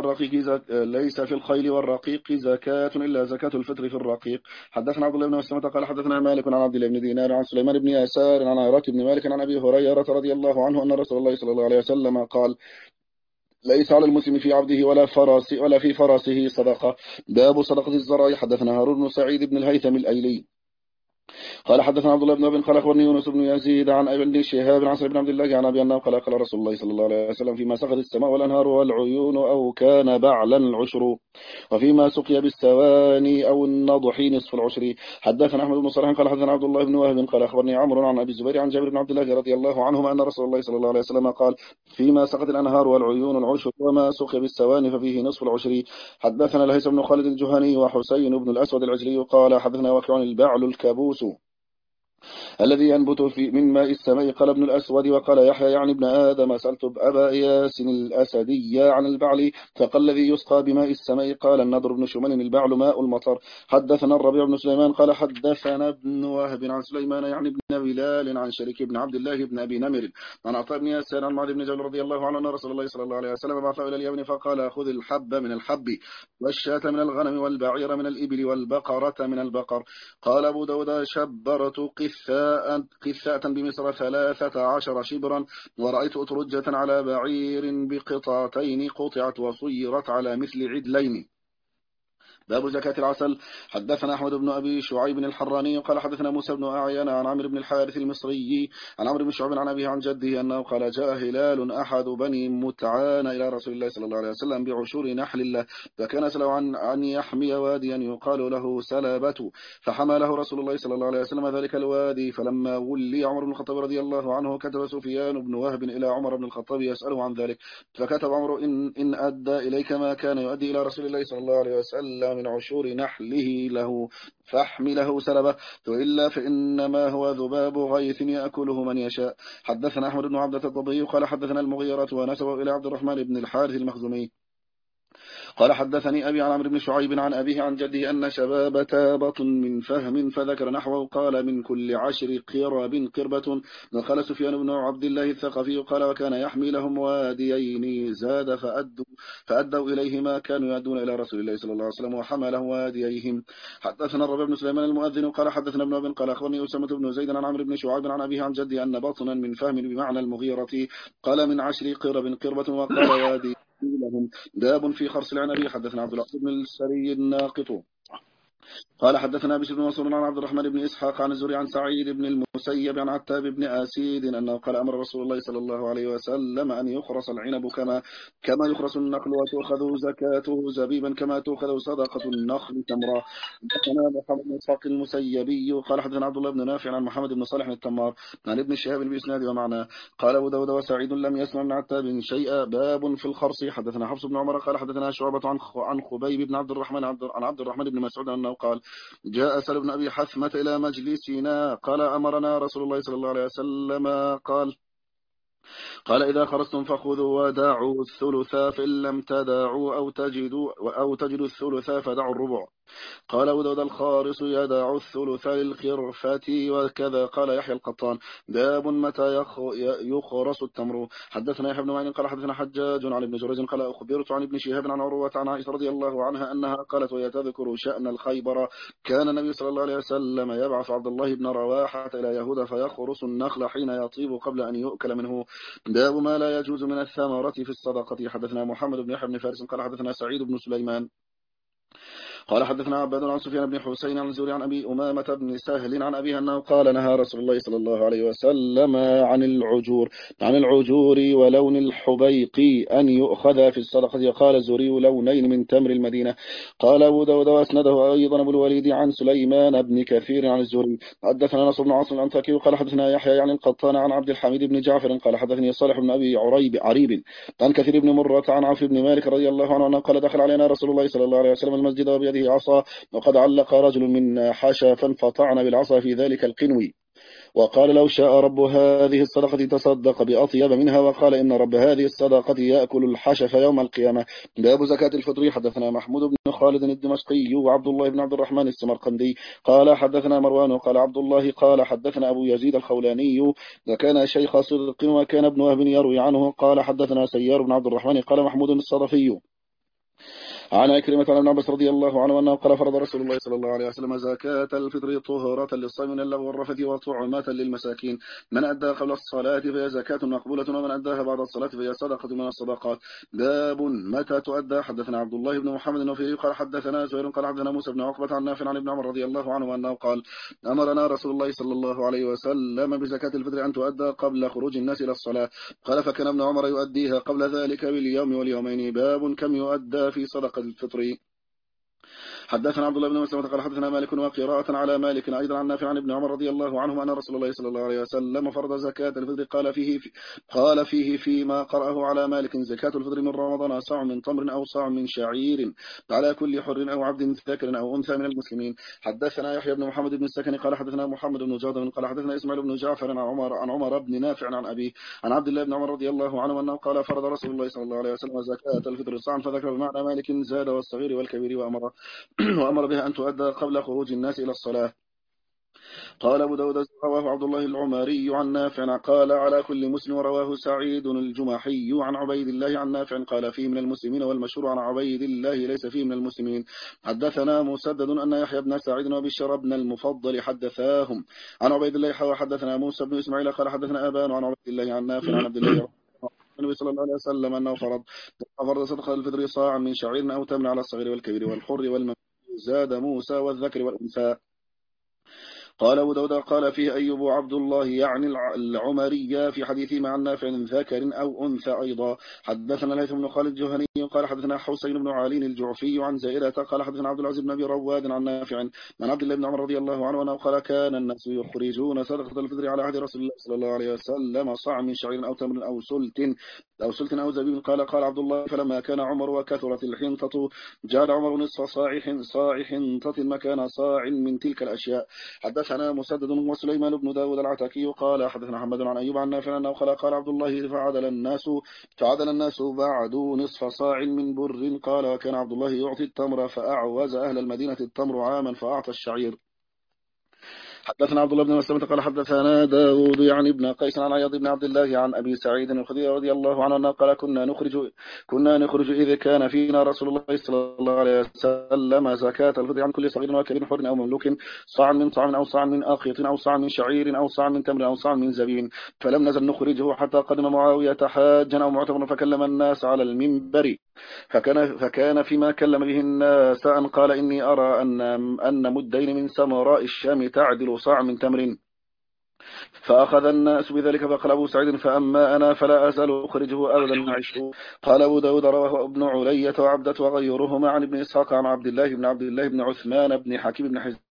في الخيل والرقيق زكاة إلا زكاة الفطر في الرقيق. حدثنا عبد الله بن مسلمة قال حدثنا مالك عن عبد الله بن دينار عن سليمان بن يسار عن عراك بن مالك عن أبي هريرة رضي الله عنه أن رسول الله صلى الله عليه وسلم قال: ليس على المسلم في عبده ولا في فرسه صدقة. باب صدقة الزرع. حدثنا هارون بن سعيد بن الهيثم الأيلي قال حدثنا عبد الله بن ابي قال اخبرني يونس بن يزيد عن ابن شهاب عن سعيد بن عبد الله عن ابي انه قال رسول الله صلى الله عليه وسلم: فيما سقط السماء والانهار والعيون او كان بعلا العشر، وفيما سقي بالسواني او النضح نصف العشر. حدثنا احمد بن صالح قال حدثنا عبد الله بن وهب قال اخبرني عمرو عن ابي الزبير عن جابر بن عبد الله رضي الله عنهما ان رسول الله صلى الله عليه وسلم قال: فيما سقط الانهار والعيون العشر، وما سقي بالسواني ففيه نصف العشر. حدثنا الهيثم بن خالد الجهني وحسين بن الاسود العجلي قال حدثنا وكيع البعل الكابوس الذي ينبت من ماء السماء. قال ابن الأسود وقال يحيى يعني ابن آدم: سألت أبا إياس الأسدي عن البعل فقال: الذي يسقى بماء السماء. قال النضر بن شمال: البعل ماء المطر. حدثنا الربيع بن سليمان قال حدثنا ابن وهب عن سليمان يعني ابن بلال عن شريك بن عبد الله بن أبي نمر عن عطاء بن ياسر عن معاذ بن جبل رضي الله عنه أن رسول الله صلى الله عليه وسلم بعثه إلى اليمن فقال: خذ الحب من الحب والشاة من الغنم والبعير من الإبل والبقرة من البقر. قال أبو داود: شبرت قثاء بمصر 13 شبرا، ورأيت أترجة على بعير بقطعتين قطعت وصيرت على مثل عدلين. باب زكاة العسل. حدثنا أحمد بن أبي شعيب الحراني قال حدثنا موسى بن أعين عن عمرو بن الحارث المصري عن عمرو بن شعيب عن أبيه عن جده أنه قال: جاء هلال أحد بني متعان إلى رسول الله صلى الله عليه وسلم بعشور نحل الله، فكان سله عن يحمي واديا يقال له سلبة، فحمله رسول الله صلى الله عليه وسلم ذلك الوادي. فلما ولي عمر بن الخطاب رضي الله عنه كتب سفيان بن وهب إلى عمر بن الخطاب يسأله عن ذلك، فكتب عمر: إن أدى إليك ما كان يؤدي إلى رسول الله صلى الله عليه وسلم من عشور نحله له فاحمله سلبه، وإلا فإنما هو ذباب غيث يأكله من يشاء. حدثنا أحمد بن عبدة الضبي قال حدثنا المغيرة ونسبه إلى عبد الرحمن بن الحارث المخزومي قال حدثني أبي عن عمرو بن شعيب عن أبيه عن جده أن شبابة بطن من فهم فذكر نحوه. قال: من كل 10 قرب قربة. وقال سفيان بن عبد الله الثقفي قال: وكان يحمي لهم واديين زاد فأدوا إليه ما كانوا يؤدون إلى رسول الله صلى الله عليه وسلم وحملهم واديهم. حدثنا الربيع بن سليمان المؤذن قال حدثنا ابن أبي قال أخبرني أسامة بن زيد عن عمرو بن شعيب عن أبيه عن جده أن بطنا من فهم بمعنى المغيرة قال: من 10 قرب قربة. وقال: وادي لهم. باب في خرص العنب. حدثنا عبد العزيز بن السري الناقط قال حدثنا بشر بن منصور عن عبد الرحمن بن إسحاق عن الزهري عن سعيد بن المسيب عن عتاب بن أسيد أنه قال: أمر رسول الله صلى الله عليه وسلم أن يخرص العنب كما يخرص النخل، وتؤخذ زكاته زبيبا كما تؤخذ صدقة النخل تمرا. حدثنا محمد بن إسحاق المسيبي قال حدثنا عبد الله بن نافع عن محمد بن صالح التمار عن ابن شهاب بإسناد ومعناه. قال أبو داود: وسعيد لم يسمع من عتاب شيئا. باب في الخرص. حدثنا حفص بن عمر قال حدثنا شعبة عن خبيب بن عبد الرحمن عن عبد الرحمن بن مسعود أنه قال: جاء سهل بن أبي حثمة إلى مجلسنا قال: أمرنا رسول الله صلى الله عليه وسلم قال: إذا خرجتم فخذوا وداعوا الثلثا، فإن لم تداعوا أو تجدوا الثلثا فدعوا الربع. قال أبو داود: الخارص يدع الثلث للخرفة. وكذا قال يحيى القطان. باب متى يخرص التمر. حدثنا يحيى بن معين قال حدثنا حجاج عن ابن جريج قال: أخبرت عن ابن شهاب عن عروة عن عائشة رضي الله عنها أنها قالت وهي تذكر شأن الخيبر: كان النبي صلى الله عليه وسلم يبعث عبد الله بن رواحة إلى يهود فيخرص النخل حين يطيب قبل أن يؤكل منه. باب ما لا يجوز من الثمرة في الصدقة. حدثنا محمد بن يحيى بن فارس قال حدثنا سعيد بن سليمان قال حدثنا عباد عن سفيان بن حسين عن الزهري عن أبي أمامة بن سهل عن أبيه أنه قال: نهى رسول الله صلى الله عليه وسلم عن العجور ولون الحبيق أن يؤخذ في الصدقة. قال الزهري: لونين من تمر المدينة. قال أبو داود وأسنده أيضا أبو الوليد عن سليمان بن كثير عن الزهري. حدثنا نصر بن عاصم الأنطاكي قال حدثنا يحيى يعني القطان عن عبد الحميد بن جعفر قال حدثني صالح بن أبي عريب عن كثير بن مرة عن عوف بن مالك رضي الله عنه قال: دخل علينا رسول الله صلى الله عليه وسلم المسجد بيده عصا، وقد علق رجل منا حشفا فطعن بالعصا في ذلك القنو، وقال لو شاء رب هذه الصدقة تصدق بأطيب منها، وقال إن رب هذه الصدقة يأكل الحشف يوم القيامة. باب زكاة الفطر. حدثنا محمود بن خالد الدمشقي وعبد الله بن عبد الرحمن السمرقندي قال حدثنا مروان قال عبد الله قال حدثنا أبو يزيد الخولاني وكان شيخ صدق، وكان ابن وهب يروي عنه قال حدثنا سيار بن عبد الرحمن قال محمود الصدفي عن عكرمة عن ابن عباس رضي الله عنه أنه قال فرض رسول الله صلى الله عليه وسلم زكاة الفطر طهرة للصائم من اللغو والرفث وطعمة للمساكين، من أدى قبل الصلاة فهي زكاة مقبولة، ومن أداها بعد الصلاة فهي صدقة من الصدقات. باب متى تؤدى. حدثنا عبد الله بن محمد النوفي قال حدثنا زهير قال حدثنا موسى بن عقبة عن نافع عن ابن عمر رضي الله عنه أنه قال أمرنا رسول الله صلى الله عليه وسلم بزكاة الفطر أن تؤدى قبل خروج الناس إلى الصلاة، قال فكان ابن عمر يؤديها قبل ذلك باليوم واليومين. باب كم يؤدى في صدقة الفطر. حدثنا عبد الله بن مسلمة قال حدثنا مالك وقراءة على مالك أيضا عن نافع عن ابن عمر رضي الله عنهما أن رسول الله صلى الله عليه وسلم فرض زكاة الفطر قال فيه فيما قرأه على مالك زكاة الفطر من رمضان صاع من تمر أو صاع من شعير على كل حر أو عبد ذكر أو أنثى من المسلمين. حدثنا يحيى بن محمد بن السكن قال حدثنا محمد بن جادر قال حدثنا إسماعيل بن جعفر عن عمر بن نافع عن أبيه عن عبد الله بن عمر رضي الله عنه أنه قال فرض رسول الله صلى الله عليه وسلم زكاة الفطر صاعا، فذكر بمعنى مالك زاد والصغير والكبير وأمر بها أن تؤدى قبل خروج الناس إلى الصلاة. قال أبو داود رواه عبد الله العماري عن نافع قال على كل مسلم، ورواه سعيد الجمحي عن عبيد الله عن نافع قال فيه من المسلمين، والمشهور عن عبيد الله ليس فيه من المسلمين. حدثنا مسدد أن يحيى بن سعيد وبشر بن المفضل حدثاهم عن عبيد الله وحدثنا موسى بن إسماعيل قال حدثنا أبان عن عبيد الله عن نافع عن عبد الله النبي صلى الله عليه وسلم أنه فرض صدقة الفطر صاعا من شعير أو تمر على الصغير والكبير والحر والمملوك، زاد موسى والذكر والأنثى. قال أبو داود قال فيه أيوب عبد الله يعني العمري في حديثه مع النافع ذكر أو أنثى أيضا. حدثنا ليث بن خالد الجهني قال حدثنا حسين بن علي الجعفي عن زائرة قال حدثنا عبد العزيز بن أبي رواد عن نافع من عبد الله بن عمر رضي الله عنه أنه قال كان الناس يخرجون صدقة الفطر على عهد رسول الله صلى الله عليه وسلم صاع من شعير أو تمر أو سلت أو زبيب. قال عبد الله فلما كان عمر وكثرت الحنطة جعل عمر نصف صاع حنطة مكان صاع من تلك الأشياء. حدثنا مسدد وسليمان بن داود العتاكي قال حدثنا محمد عن أيوب عن نافع أنه قال عبد الله فعدل الناس بعد نصف صاع من بر. قال وكان عبد الله يعطي التمر فأعوز أهل المدينة التمر عاما فأعطى الشعير. حدثنا عبد الله بن مسلمة قال حدثنا داود يعني ابن قيس عن عياض بن عبد الله عن أبي سعيد الخدري رضي الله عنه قال كنا نخرج إذ كان فينا رسول الله صلى الله عليه وسلم زكاة الفطر عن كل صغير وكبير حر أو مملوك صاع من طعام أو صاع من أخيط أو صاع من شعير أو صاع من تمر أو صاع من زبين، فلم نزل نخرجه حتى قدم معاوية حاجا أو معتمرا فكلم الناس على المنبر، فكان فيما كلم به الناس أن قال إني أرى أن مدين من سمراء الشام تعدل صاع من تمر، فأخذ الناس بذلك. فقال أبو سعيد فأما أنا فلا أزال أخرجه أبدا عشت. قال أبو داود رواه ابن علية وعبدة وغيرهما عن ابن إسحاق عن عبد الله بن عثمان بن حكيم بن حزم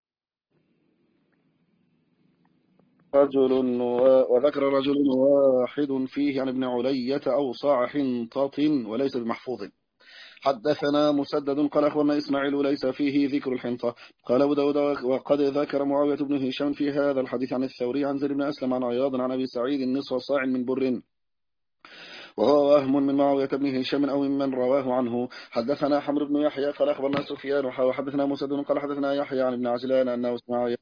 وذكر رجل واحد فيه عن ابن علية أو صاع حنطة وليس بمحفوظ. حدثنا مسدد قال أخبرنا إسماعيل ليس فيه ذكر الحنطة. قال أبو داود وقد ذكر معاوية بن هشام في هذا الحديث عن الثوري عن زيد بن أسلم عن عياض عن أبي سعيد نصف صاع من بر، وهو وهم من معاوية بن هشام أو ممن رواه عنه. حدثنا حمر بن يحيى قال أخبرنا سفيان وحدثنا مسدد قال حدثنا يحيى عن ابن عجلان أنه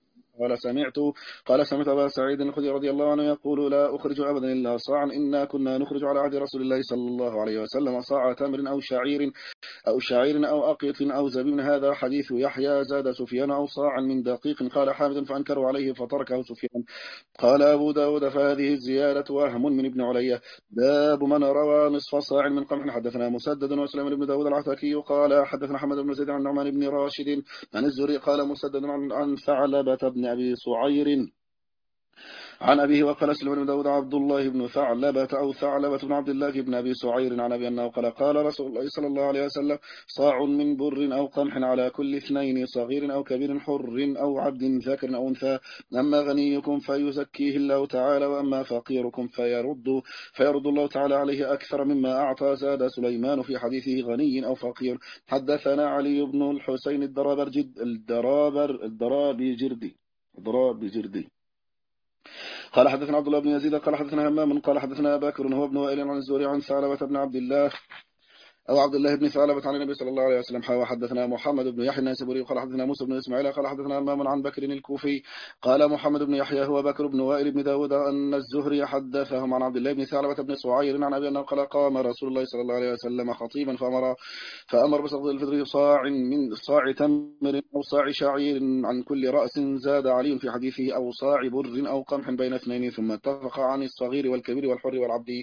قال سمعت أبا سعيد الخدري رضي الله عنه يقول لا أخرج أبدا إلا صاعا، إنا كنا نخرج على عهد رسول الله صلى الله عليه وسلم صاع تمر أو شعير أو أقيط أو زبيب. هذا حديث يحيى. زاد سفيان أو صاعا من دقيق. قال حامد فأنكروا عليه فتركه سفيان. قال أبو داود فهذه الزيادة وهم من ابن علية. باب من روى نصف صاع من قمح. حدثنا مسدد وسليمان بن داود العتاكي قال حدثنا حمد بن زيد عن نعمان بن راشد عن الزهري قال مسدد عن ثعلبة بن أبي سعير عن أبيه وقال سليمان بن داود عبد الله بن ثعلبة أو ثعلبة بن عبد الله بن أبي سعير عن أبي أنه قال رسول الله صلى الله عليه وسلم صاع من بر أو قمح على كل اثنين صغير أو كبير حر أو عبد ذكر أو أنثى، أما غنيكم فيزكيه الله تعالى، وأما فقيركم فيرد الله تعالى عليه أكثر مما أعطى. زاد سليمان في حديثه غني أو فقير. حدثنا علي بن الحسين الدرابجردي قال حدثنا عبد الله بن يزيد قال حدثنا همام قال حدثنا بكر هو ابن وائل عن الزهري عن ثعلبة بن عبد الله أو عبد الله بن ثعلبة عن النبي صلى الله عليه وسلم. حدثنا محمد بن يحيى النيسابوري قال حدثنا موسى بن إسماعيل قال حدثنا همام عن بكر الكوفي قال محمد بن يحيى هو بكر بن وائل بن داود أن الزهري حدثهم عن عبد الله بن ثعلبة بن صعير عن أبي أنه قال قام رسول الله صلى الله عليه وسلم خطيبا فأمر بسقط الفطر صاع من صاع تمر أو صاع شعير عن كل رأس. زاد علي في حديثه أو صاع بر أو قمح بين اثنين ثم اتفق عن الصغير والكبير والحر والعبد.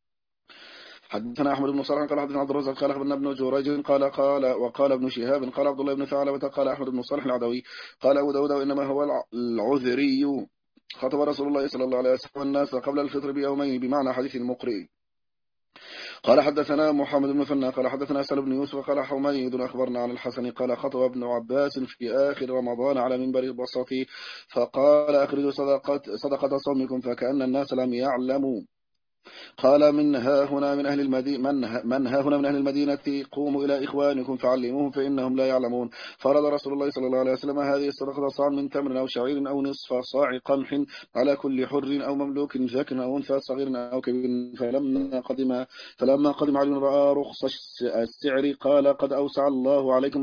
حدثنا أحمد بن صالح قال حدثنا عبد الرزاق قال أخبرنا ابن جريج وقال ابن شهاب قال عبد الله بن ثعلبة قال أحمد بن صالح العدوي قال أبو داود وإنما هو العذري خطب رسول الله صلى الله عليه وسلم الناس قبل الفطر بيومين بمعنى حديث المقرئ. قال حدثنا محمد بن فنا قال حدثنا سهل بن يوسف قال حميد أخبرنا عن الحسن قال خطب ابن عباس في آخر رمضان على منبر البسطي فقال أخرجوا صدقة صومكم فكأن الناس لم يعلموا. قال من ها هنا من أهل المدينة قوموا إلى إخوانكم فعلموهم فإنهم لا يعلمون. فرض رسول الله صلى الله عليه وسلم هذه الصدقة صاع من تمر أو شعير أو نصف صاع قمح على كل حر أو مملوك ذكر أو أنثى صغير أو كبير. فلما قدم علي رأى رخص السعر قال قد أوسع الله عليكم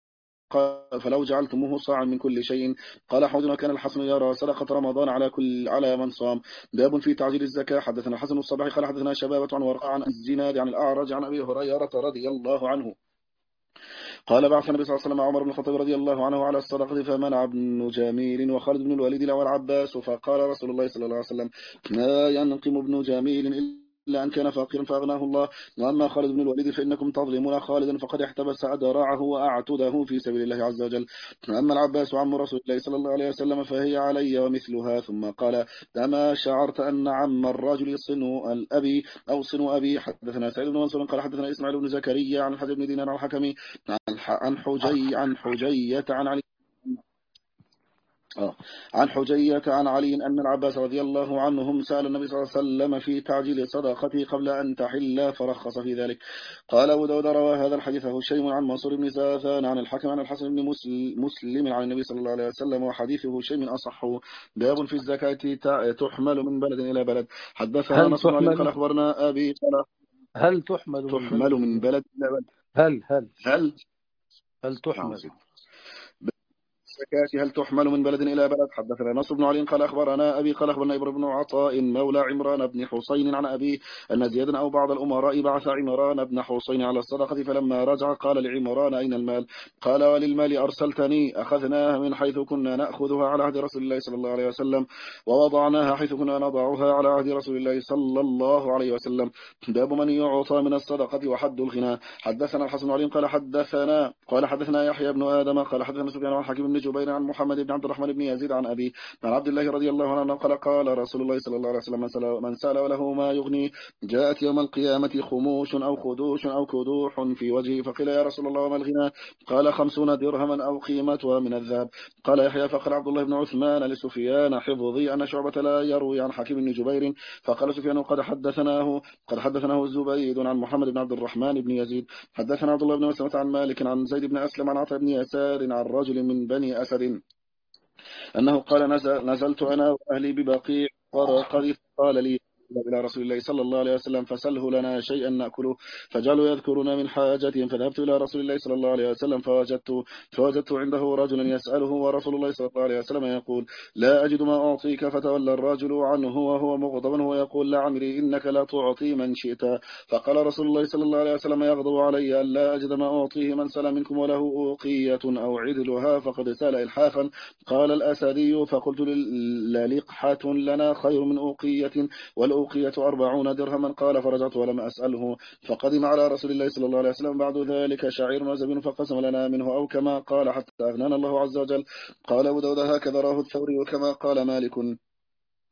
فلو جعلتموه صاعا من كل شيء. قال أحمد وكان الحسن يرى صدقة رمضان على من صام. باب في تعجيل الزكاة. حدثنا الحسن الصباحي قال حدثنا شبابة عن ورقاء عن الزناد عن الأعرج عن أبي هريرة رضي الله عنه قال بعث النبي صلى الله عليه وسلم عمر بن الخطاب رضي الله عنه على الصدقة فمنع ابن جميل وخالد بن الوليد والعباس. فقال رسول الله صلى الله عليه وسلم ما ينقم ابن جميل إلا أن كان فقيرا فأغناه الله. وأما خالد بن الوليد فإنكم تظلمون خالدا فقد احتبس أدراعه وأعتده في سبيل الله عز وجل. وأما العباس عم رسول الله صلى الله عليه وسلم فهي علي ومثلها. ثم قال أما شعرت أن عم الرجل صنو الأبي أو صنو أبي. حدثنا سعيد بن منصور قال حدثنا إسماعيل بن زكريا عن الحسن بن دينار عن الحكم عن حجية عن علي عن حجية عن علي أن العباس رضي الله عنهم سأل النبي صلى الله عليه وسلم في تعجيل صدقته قبل أن تحل فرخص في ذلك. قال أبو داود روى هذا الحديث هشيم عن منصور بن ساثان عن الحكم عن الحسن بن مسلم عن النبي صلى الله عليه وسلم وحديث هشيم أصح. باب في الزكاة تحمل من بلد إلى بلد. حدثنا نصر علي قال أخبرنا أبي قال هل تحمل من بلد إلى بلد. هل تحمل الزكاة هل تحمل من بلد إلى بلد. حدثنا نصر بن علي قال أخبرنا أبي قال أخبرنا إبراهيم بن عطاء مولى عمران بن حسين عن أبي أن زيادا أو بعض الأمراء بعث عمران بن حسين على الصدقة فلما رجع قال لعمران أين المال؟ قال وللمال أرسلتني أخذناها من حيث كنا نأخذها على عهد رسول الله صلى الله عليه وسلم ووضعناها حيث كنا نضعها على عهد رسول الله صلى الله عليه وسلم. باب من يعطى من الصدقة وحد الغنى. حدثنا الحسن علي قال حدثنا يحيى بن آدم قال حدثنا سفيان عن حكيم بن جبير عن محمد بن عبد الرحمن بن يزيد عن أبي عن عبد الله رضي الله عنه قال رسول الله صلى الله عليه وسلم من سأل وله ما يغني جاءت يوم القيامة خموش أو خدوش أو كدوح في وجهه فقيل يا رسول الله وما الغنى؟ قال 50 درهما أو قيمتها من الذهب. قال يحيى فقال عبد الله بن عثمان لسفيان حفظي أن شعبة لا يروي عن حكيم بن جبير. فقال سفيان قد حدثناه الزبيد عن محمد بن عبد الرحمن بن يزيد. حدثنا عبد الله بن مسلمة عن مالك عن زيد بن أسلم عن عطاء بن يسار عن رجل من بني أسد أنه قال نزلت أنا وأهلي ببقيع قد قال لي إلى رسول الله صلى الله عليه وسلم فسله لنا شيئا نأكله. فجعلوا يذكرون من حاجتهم فذهبت إلى رسول الله صلى الله عليه وسلم فوجدت عنده رجلا يسأله ورسول الله صلى الله عليه وسلم يقول لا أجد ما أعطيك. فتولى الرجل عنه وهو مغضب ويقول لعمري إنك لا تعطي من شئت. فقال رسول الله صلى الله عليه وسلم يغضب علي ألا أجد ما أعطيه من سأل منكم وله أوقية أو عدلها فقد سأل إلحافا. قال الأسدي فقلت للقحة لنا خير من أوقية والأوقية 40 درهما. قال فرجعت ولم أسأله. فقدم على رسول الله صلى الله عليه وسلم بعد ذلك شعير وزبين فقسم لنا منه أو كما قال حتى أغنانا الله عز وجل. قال أبو داود هكذا راه الثوري وكما قال مالك.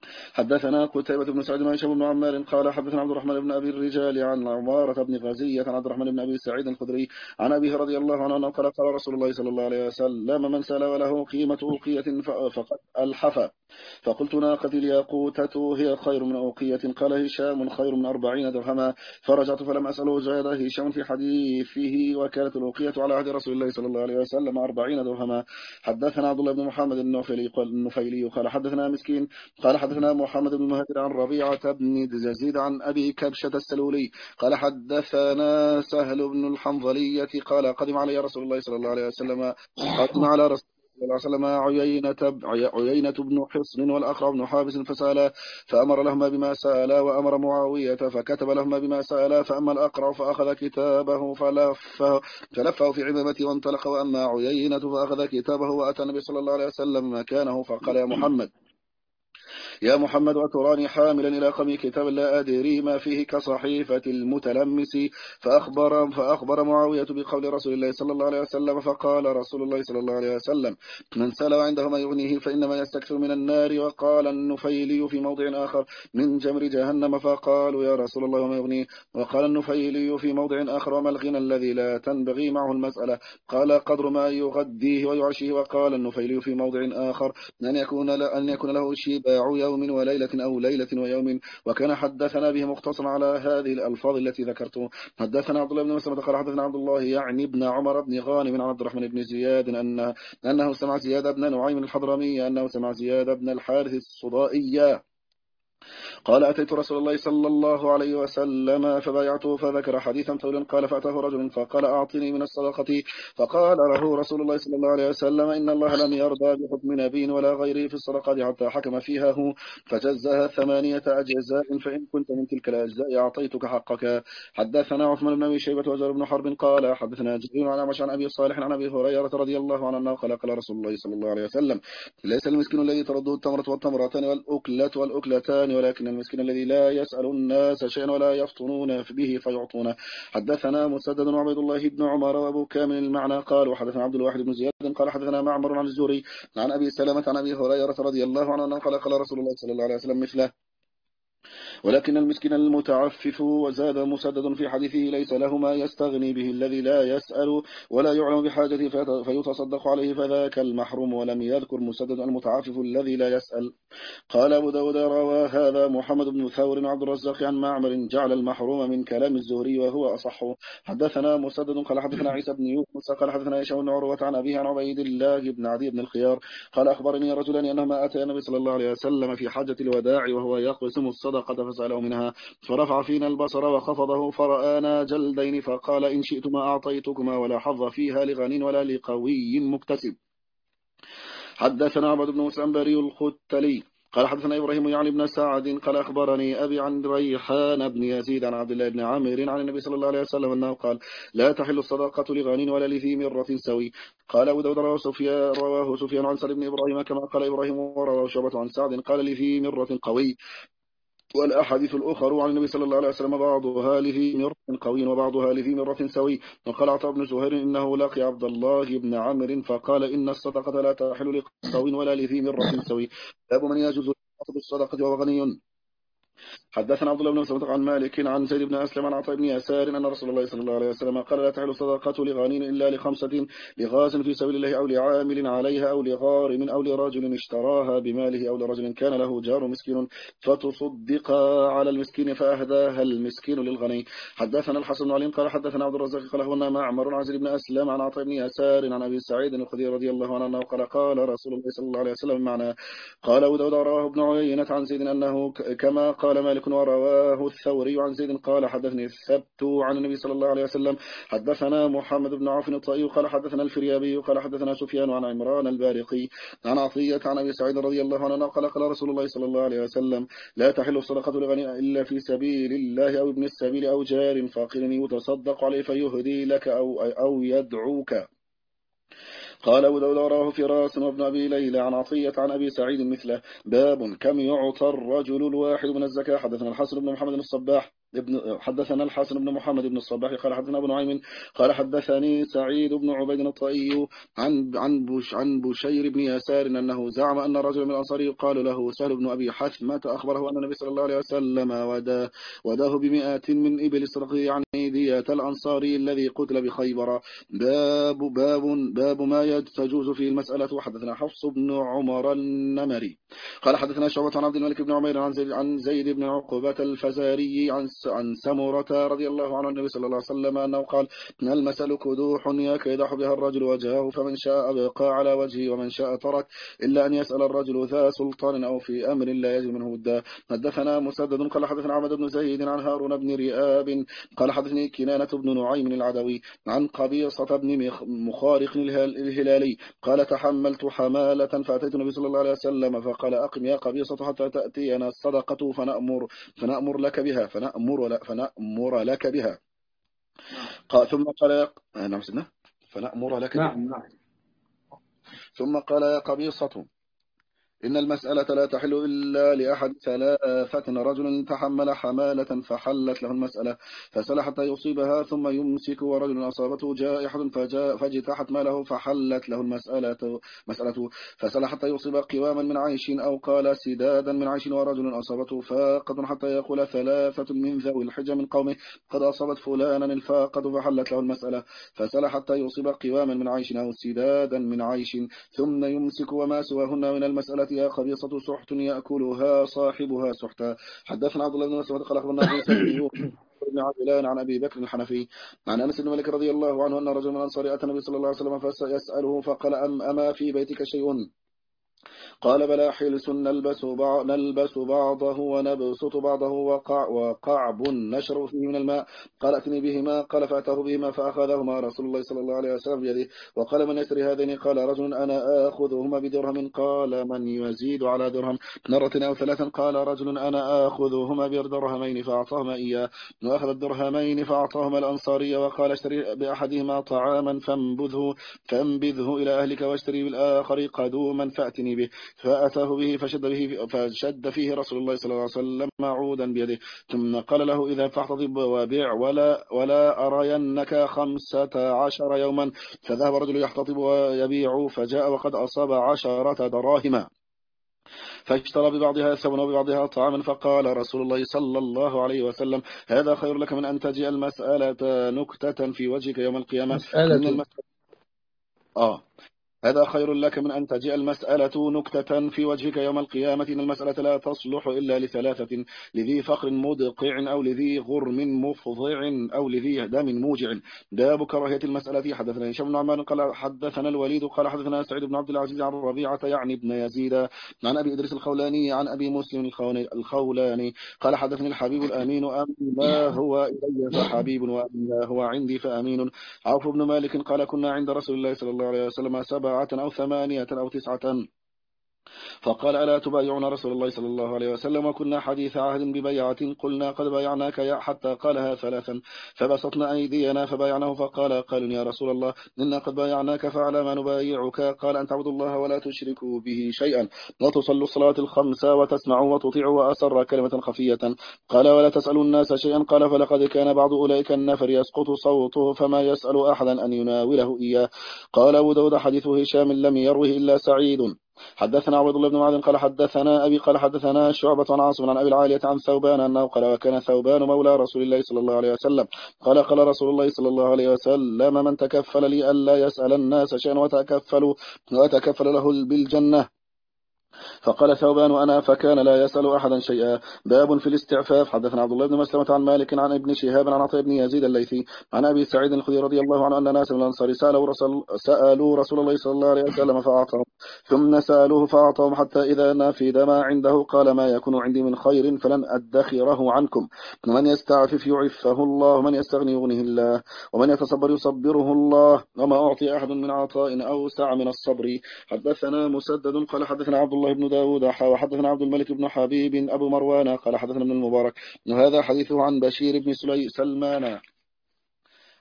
حدثنا قتيبة بن سعيد وهشام بن عمار قال حدثنا عبد الرحمن بن أبي الرجال عن عمارة بن غزية عن عبد الرحمن بن أبي سعيد الخدري عن أبيه رضي الله عنه أنه قال قال رسول الله صلى الله عليه وسلم من سأل وله قيمة أوقية فقد ألحف. فقلت ناقتي الياقوتة هي خير من أوقية. قال هشام خير من 40 درهما. فرجعت فلم أسأله. زاد هشام في حديثه وكانت الأوقية على عهد رسول الله صلى الله عليه وسلم 40 درهما. حدثنا عبد الله بن محمد النفيلي قال حدثنا مسكين قال حدثنا محمد بن مهاجر عن ربيعة بن يزيد عن أبي كبشة السلولي قال حدثنا سهل بن الحنظلية قال قدم علي رسول الله صلى الله عليه وسلم قدم على رسول الله صلى الله عليه وسلم عيينة بن حصن والأقرع بن حابس فسأل فأمر لهما بما سأل وأمر معاوية فكتب لهما بما سأل. فأما الأقرع فأخذ كتابه فلفه في عمامته وانطلق. وأما عيينة فأخذ كتابه وأتى النبي صلى الله عليه وسلم مكانه فقال يا محمد أتراني حاملا إلى قمي كتاب لا أدري ما فيه كصحيفة المتلمس. فأخبر معاوية بقول رسول الله صلى الله عليه وسلم. فقال رسول الله صلى الله عليه وسلم من سأل عنده ما يغنيه فإنما يستكثر من النار. وقال النفيلي في موضع آخر من جمر جهنم. فقالوا يا رسول الله وما يغنيه. وقال النفيلي في موضع آخر وما الغنى الذي لا تنبغي معه المسألة. قال قدر ما يغديه ويعشيه. وقال النفيلي في موضع آخر أن يكون له شباع يوم وليلة أو ليلة ويوم. وكان حدثنا به مختصرا على هذه الألفاظ التي ذكرته. حدثنا عبد الله بن مسلمة قال حدثنا عبد الله يعني ابن عمر بن غانم عن عبد الرحمن بن زياد أنه سمع زياد بن نعيم الحضرمي أنه سمع زياد بن الحارث الصدائي قال أتيت رسول الله صلى الله عليه وسلم فبايعته فذكر حديثا طويلا. قال فأتاه رجل فقال أعطني من الصدقة. فقال له رسول الله صلى الله عليه وسلم إن الله لم يرضى بحكم نبي ولا غيره في الصدقة حتى حكم فيها هو فجزها 8 أجزاء فإن كنت من تلك الأجزاء أعطيتك حقك. حدثنا عثمان بن أبي شيبة وزهير بن حرب قال حدثنا جرير عن أعمش عن أبي صالح عن أبي هريرة رضي الله عنه قال قال رسول الله صلى الله عليه وسلم ليس المسكين الذي ترده التمرة والتمرتان والأكلة والأكلتان ولكن المسكين الذي لا يسأل الناس شيئا ولا يفطنون به فيعطونه. حدثنا مسدد وعبيد الله بن عمر وابو كامل المعنى قال وحدثنا عبد الواحد بن زياد قال حدثنا معمر عن الزهري عن ابي سلمة عن ابي هريرة رضي الله عنه قال قال رسول الله صلى الله عليه وسلم مثله ولكن المسكين المتعفف. وزاد مسدد في حديثه ليس له ما يستغني به الذي لا يسأل ولا يعلم بحاجته فيتصدق عليه فذاك المحروم. ولم يذكر مسدد المتعفف الذي لا يسأل. قال أبو داود روى هذا محمد بن ثور وعبد الرزاق عن معمر جعل المحروم من كلام الزهري وهو أصح. حدثنا مسدد قال حدثنا عيسى بن يونس قال حدثنا هشام بن عروة عن أبيه عن عبيد الله بن عدي بن الخيار قال أخبرني رجلان أنهما أتى النبي صلى الله عليه وسلم في حجة الوداع وهو يقسم الصدقة فسأله منها فرفع فينا البصر وخفضه فرآنا جلدين فقال إن شئتما أعطيتكما ولا حظ فيها لغني ولا لقوي مكتسب. حدثنا عبد بن مسعنبري الختلي قال حدثنا إبراهيم يعني بن سعد قال أخبرني أبي عن ريحان بن يزيد عن عبد الله بن عامر عن النبي صلى الله عليه وسلم أنه قال لا تحل الصدقة لغني ولا لذي مرة سوي. قال أبو داود رواه سفيان عن سعد بن إبراهيم كما قال إبراهيم ورواه شعبة عن سعد قال لذي مرة قوي. والأحاديث الأخرى عن النبي صلى الله عليه وسلم بعضها لذي مرة قوي وبعضها لذي مرة سوي. وقال عطاء بن زهير إنه لقي عبد الله بن عمرو فقال إن الصدقة لا تحل لقوي ولا لذي مرة سوي. باب من يجوز الصدقة وهو غني. حدثنا عبد الله بن مسعود عن مالك عن زيد بن أسلم عن عطاء بن يسار أن رسول الله صلى الله عليه وسلم قال لا تحل الصدقة لغني إلا لخمسة لغاز في سبيل الله أو لعامل عليها أو لغارم أو لرجل اشتراها بماله أو لرجل كان له جار مسكين فتصدق على المسكين فأهداها المسكين للغني. حدثنا الحسن بن علي قال حدثنا عبد الرزاق قال هنا معمر عن زيد بن أسلم عن عطاء بن يسار عن أبي سعيد الخدري رضي الله عنه قال قال رسول الله صلى الله عليه وسلم معنا. قال أبو داود رواه ابن عيينة عن زيد أنه كما قال مالك ورواه الثوري عن زيد قال حدثني الثبت عن النبي صلى الله عليه وسلم. حدثنا محمد بن عوف الطائي قال حدثنا الفريابي قال حدثنا سفيان عن عمران البارقي عن عطية عن أبي سعيد رضي الله عنه قال قال رسول الله صلى الله عليه وسلم لا تحل الصدقة لغني إلا في سبيل الله أو ابن السبيل أو جار فقير يتصدق عليه فيهدي لك أو يدعوك. قال أبو داود رواه فراس وابن أبي ليلى عن عطية عن أبي سعيد مثله. باب كم يعطى الرجل الواحد من الزكاة. حدثنا الحسن بن محمد الصباح حدثنا الحسن بن محمد بن الصباح قال حدثنا ابو نعيم قال حدثني سعيد بن عبيد الطائي عن بشير بن يسار انه زعم ان رجلا من الانصار يقال له سهل بن ابي حثمة اخبره ان النبي صلى الله عليه وسلم وداه ب100 من ابل الصدقه، يعني دية الانصاري الذي قتل بخيبر. باب ما تجوز فيه المسألة. حدثنا حفص بن عمر النمري قال حدثنا شعبة عن عبد الملك بن عمير عن زيد بن عقبة الفزاري عن سمرة رضي الله عنه النبي صلى الله عليه وسلم أنه قال: المسألة كدوح يكيدح بها الرجل وجهه، فمن شاء بقى على وجهه ومن شاء ترك، إلا أن يسأل الرجل ذا سلطان أو في أمر لا يجد منه بدا. حدثنا مسدد قال حدثنا عمد بن زيد عن هارون بن رئاب قال حدثني كنانة بن نعيم العدوي عن قبيصة بن مخارق الهلالي قال: تحملت حمالة فأتيت النبي صلى الله عليه وسلم فقال: أقم يا قبيصة حتى تأتينا الصدقة فنأمر لك بها. ثم قال: نعم سيدنا، فنأمر لك بها. نعم. ثم قال: يا قبيصة، إن المسألة لا تحل إلا لأحد ثلاثة: رجل تحمل حمالة فحلت له المسألة فسل حتى يصيبها ثم يمسك، ورجل أصابته جائحة فاجتاحت ماله فحلت له مسألته فسل حتى يصيب قواما من عيش، أو قال سدادا من عيش، ورجل أصابته فاقة حتى يقول 3 من ذوي الحجة من قومه: قد أصابت فلانا الفاقة فحلت له المسألة فسل حتى يصيب قواما من عيش أو سدادا من عيش ثم يمسك، وما سواهن من المسألة يا خبيصة سحت يأكلها صاحبها سحتا. حدثنا عبد الله بن مسعود قال أخبرنا عيسى بن يونس بن عجلان عن أبي بكر الحنفي عن أنس بن مالك رضي الله عنه أن رجل من الأنصار أتى النبي صلى الله عليه وسلم فيسأله فقال: أما في بيتك شيء؟ قال: بلى حلس نلبس بعضه ونبسط بعضه وقعب نشرب فيه من الماء. قال: ائتني بهما. قال: فأتاه بهما فأخذهما رسول الله صلى الله عليه وسلم بيده. وقال: من يشتري هذين؟ قال: رجل: أنا آخذهما بدرهم. قال: من يزيد على درهم؟ مرة أو 3. قال: رجل: أنا آخذهما بدرهمين. فأعطاهما إياه، وأخذ الدرهمين فأعطاهما الأنصاري. وقال: اشتري بأحدهما طعاما فانبذه إلى أهلك، واشتري بالآخر قدوما فأتني به. فأتاه به فشد فيه رسول الله صلى الله عليه وسلم عودا بيده، ثم قال له: إذا فاحتضب وبيع ولا أرينك 15 يوما. فذهب الرجل يحتطب ويبيع، فجاء وقد أصاب 10 دراهم، فاشترى ببعضها ثمنا وببعضها طعاما. فقال رسول الله صلى الله عليه وسلم: هذا خير لك من أن تجيء المسألة نكتة في وجهك يوم القيامة. هذا خير لك من أن تجيء المسألة نكتة في وجهك يوم القيامة. إن المسألة لا تصلح إلا ل3: لذي فقر مدقع، أو لذي غرم مفضع، أو لذي دم موجع. باب كراهية المسألة. حدثنا هشام بن عمار قال حدثنا الوليد قال حدثنا سعيد بن عبد العزيز عن ربيعة يعني ابن يزيد عن أبي إدريس الخولاني عن أبي مسلم الخولاني قال: حدثني الحبيب الأمين: أما هو إلي فحبيب، وأما هو عندي فأمين. عوف بن مالك قال: كنا عند رسول الله صلى الله عليه وسلم 7 أو 8 أو 9. فقال: ألا تبايعون رسول الله صلى الله عليه وسلم؟ وكنا حديث عهد ببيعة. قلنا: قد بايعناك يا، حتى قالها 3. فبسطنا أيدينا فبايعناه. قالوا: يا رسول الله، إنا قد بايعناك، فعلى ما نبايعك؟ قال: أن تعبدوا الله ولا تشركوا به شيئا، وتصلوا الصلاة الخمس، وتسمعوا وتطيعوا. وأسر كلمة خفية. قال: ولا تسألوا الناس شيئا. قال: فلقد كان بعض أولئك النفر يسقط صوته فما يسأل أحدا أن يناوله إياه. قال أبو داود: حديث هشام لم يروه إلا سعيد. حدثنا عبد الله بن معاذ قال حدثنا أبي قال حدثنا شعبة عن عاصم عن أبي العالية عن ثوبان أنه قال: وكان ثوبان مولى رسول الله صلى الله عليه وسلم قال رسول الله صلى الله عليه وسلم: من تكفل لي ألا يسأل الناس شيئا وتكفل له بالجنة. فقال ثوبان: أنا. فكان لا يسأل أحدا شيئا. باب في الاستعفاف. حدثنا عبد الله بن مسلمة عن مالك عن ابن شهاب عن عطاء بن يزيد الليثي عن أبي سعيد الخدري رضي الله عنه أن ناس من الأنصار سألوا رسول الله صلى الله عليه وسلم فأعطاهم، ثم سألوه فأعطاهم، حتى إذا نفد ما عنده قال: ما يكون عندي من خير فلن أدخره عنكم. من يستعفف يعفه الله، ومن يستغني يغنه الله، ومن يتصبر يصبره الله، وما أعطي أحد من عطاء أوسع من الصبر. حدثنا مسدد قال حدثنا عبد الله بن داود وحدثنا عبد الملك بن حبيب أبو مروان قال حدثنا ابن المبارك، وهذا حديثه عن بشير بن سلمان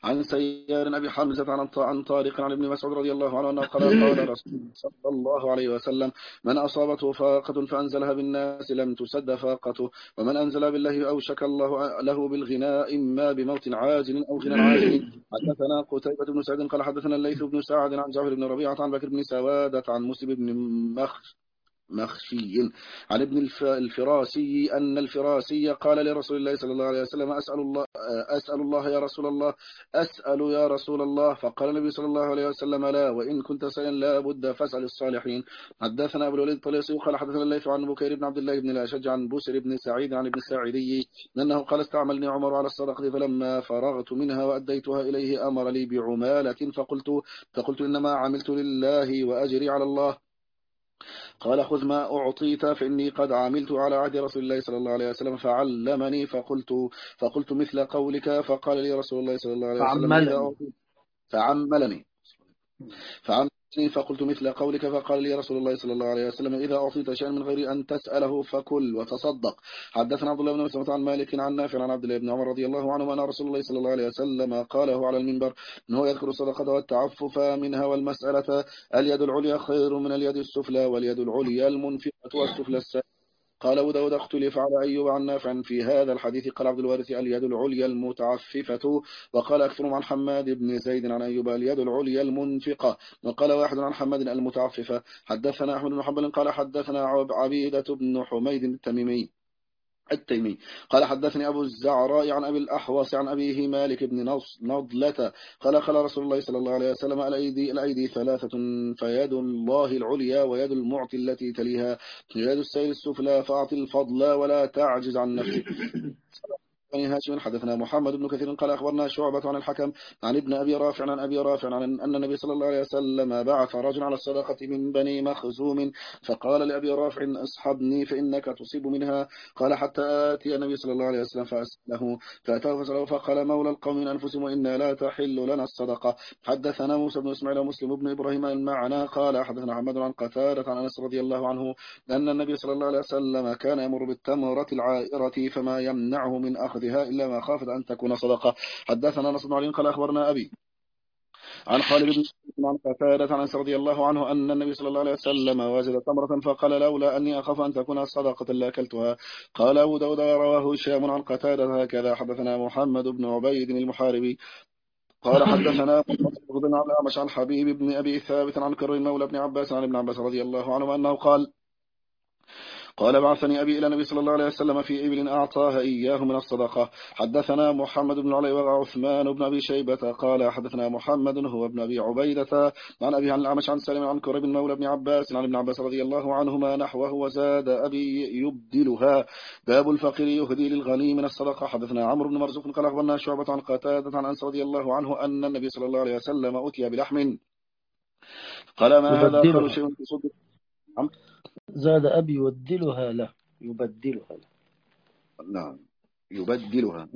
عن سيار أبي حمزة عن طارق عن ابن مسعود رضي الله عنه أنه قال رسول الله صلى الله عليه وسلم: من أصابته فاقة فأنزلها بالناس لم تسد فاقته، ومن أنزل بالله أوشك الله له بالغناء إما بموت عاجل أو غنى عاجل. حدثنا قتيبة بن سعيد قال حدثنا الليث بن سعد عن جعفر بن ربيعة عن بكر بن سوادة عن مسلم بن مخشي عن ابن الفراسي أن الفراسي قال لرسول الله صلى الله عليه وسلم: أسأل الله يا رسول الله، أسأل يا رسول الله. فقال النبي صلى الله عليه وسلم: لا، وإن كنت سائلا لا بد فاسأل الصالحين. حدثنا أبو الوليد الطليسي قال حدثنا الليث عن بكير بن عبد الله بن الأشج عن بسر بن سعيد عن ابن الساعدي أنه قال: استعملني عمر على الصدقة فلما فرغت منها وأديتها إليه أمر لي بعمالة فقلت إنما عملت لله وأجري على الله. قال: خذ ما أعطيت فإني قد عملت على عهد رسول الله صلى الله عليه وسلم فعلمني فقلت مثل قولك. فقال لي رسول الله صلى الله عليه وسلم: إذا أعطيت فعملني فقلت مثل قولك. فقال لي رسول الله صلى الله عليه وسلم: إذا أعطيت شيئا من غير أن تسأله فكل وتصدق. حدثنا عبد الله بن مسعود عن مالك عن نافع عن عبد الله بن عمر رضي الله عنه أن رسول الله صلى الله عليه وسلم قاله على المنبر أنه يذكر الصدقة والتعفف منها والمسألة: اليد العليا خير من اليد السفلى، واليد العليا المنفقة والسفلى السائلة. قال أبو داود: اختلف على أيوب عن نافع في هذا الحديث. قال عبد الوارث: اليد العليا المتعففة. وقال أكثر عن حماد بن زيد عن أيوب: اليد العليا المنفقة. وقال واحد عن حماد المتعففة. حدثنا أحمد بن حنبل قال حدثنا عبيدة بن حميد التيمي قال حدثني أبو الزعراء عن أبي الأحوص عن أبيه مالك بن نضلة قال رسول الله صلى الله عليه وسلم: الأيدي ثلاثة، فيد الله العليا ويد المعطي التي تليها يد السيل السفلى، فأعطي الفضل ولا تعجز عن نفسك. بني هاشم. حدثنا محمد بن كثير قال أخبرنا شعبة عن الحكم عن ابن أبي رافع عن أبي رافع عن أن النبي صلى الله عليه وسلم بعث رجلا على الصدقة من بني مخزوم، فقال لأبي رافع: اصحبني فإنك تصيب منها. قال: حتى آتي النبي صلى الله عليه وسلم فأسأله، فأتاه فسأله فقال: مولى القوم من أنفسهم وإنا لا تحل لنا الصدقة. حدثنا موسى بن إسماعيل ومسلم بن إبراهيم المعنى قال حدثنا حماد عن قتادة عن أنس رضي الله عنه أن النبي صلى الله عليه وسلم كان يمر بالتمرة العائرة فما يمنعه من أخذها إلا ما خافت أن تكون صدقة. حدثنا نصر بن علي قال أخبرنا أبي عن خالد بن عن قتادة عن أنس رضي الله عنه أن النبي صلى الله عليه وسلم وجد تمرة فقال: لولا أني أخاف أن تكون صدقة لأكلتها. قال أبو داود: رواه هشام عن قتادة هكذا. حدثنا محمد بن عبيد المحاربي قال حدثنا بن الأعمش عن حبيب بن أبي ثابت عن كر مولى بن عباس عن ابن عباس رضي الله عنه أنه قال: بعثني أبي إلى النبي صلى الله عليه وسلم في إبل أعطاها إياه من الصدقة. حدثنا محمد بن علي وعثمان بن أبي شيبة قال حدثنا محمد هو ابن أبي عبيدة عن أبي عن الأعمش عن سالم عن كريب مولى بن عباس عن ابن عباس رضي الله عنهما نحوه وزاد أبي يبدلها. باب الفقير يهدي للغني من الصدقة. حدثنا عمرو بن مرزوق قال أخبرنا شعبة عن قتادة عن أنس رضي الله عنه أن النبي صلى الله عليه وسلم أتي بلحم قال: ما هذا؟ قالوا: شيء تصدق. زاد أبي يبدلها له. نعم، يبدلها.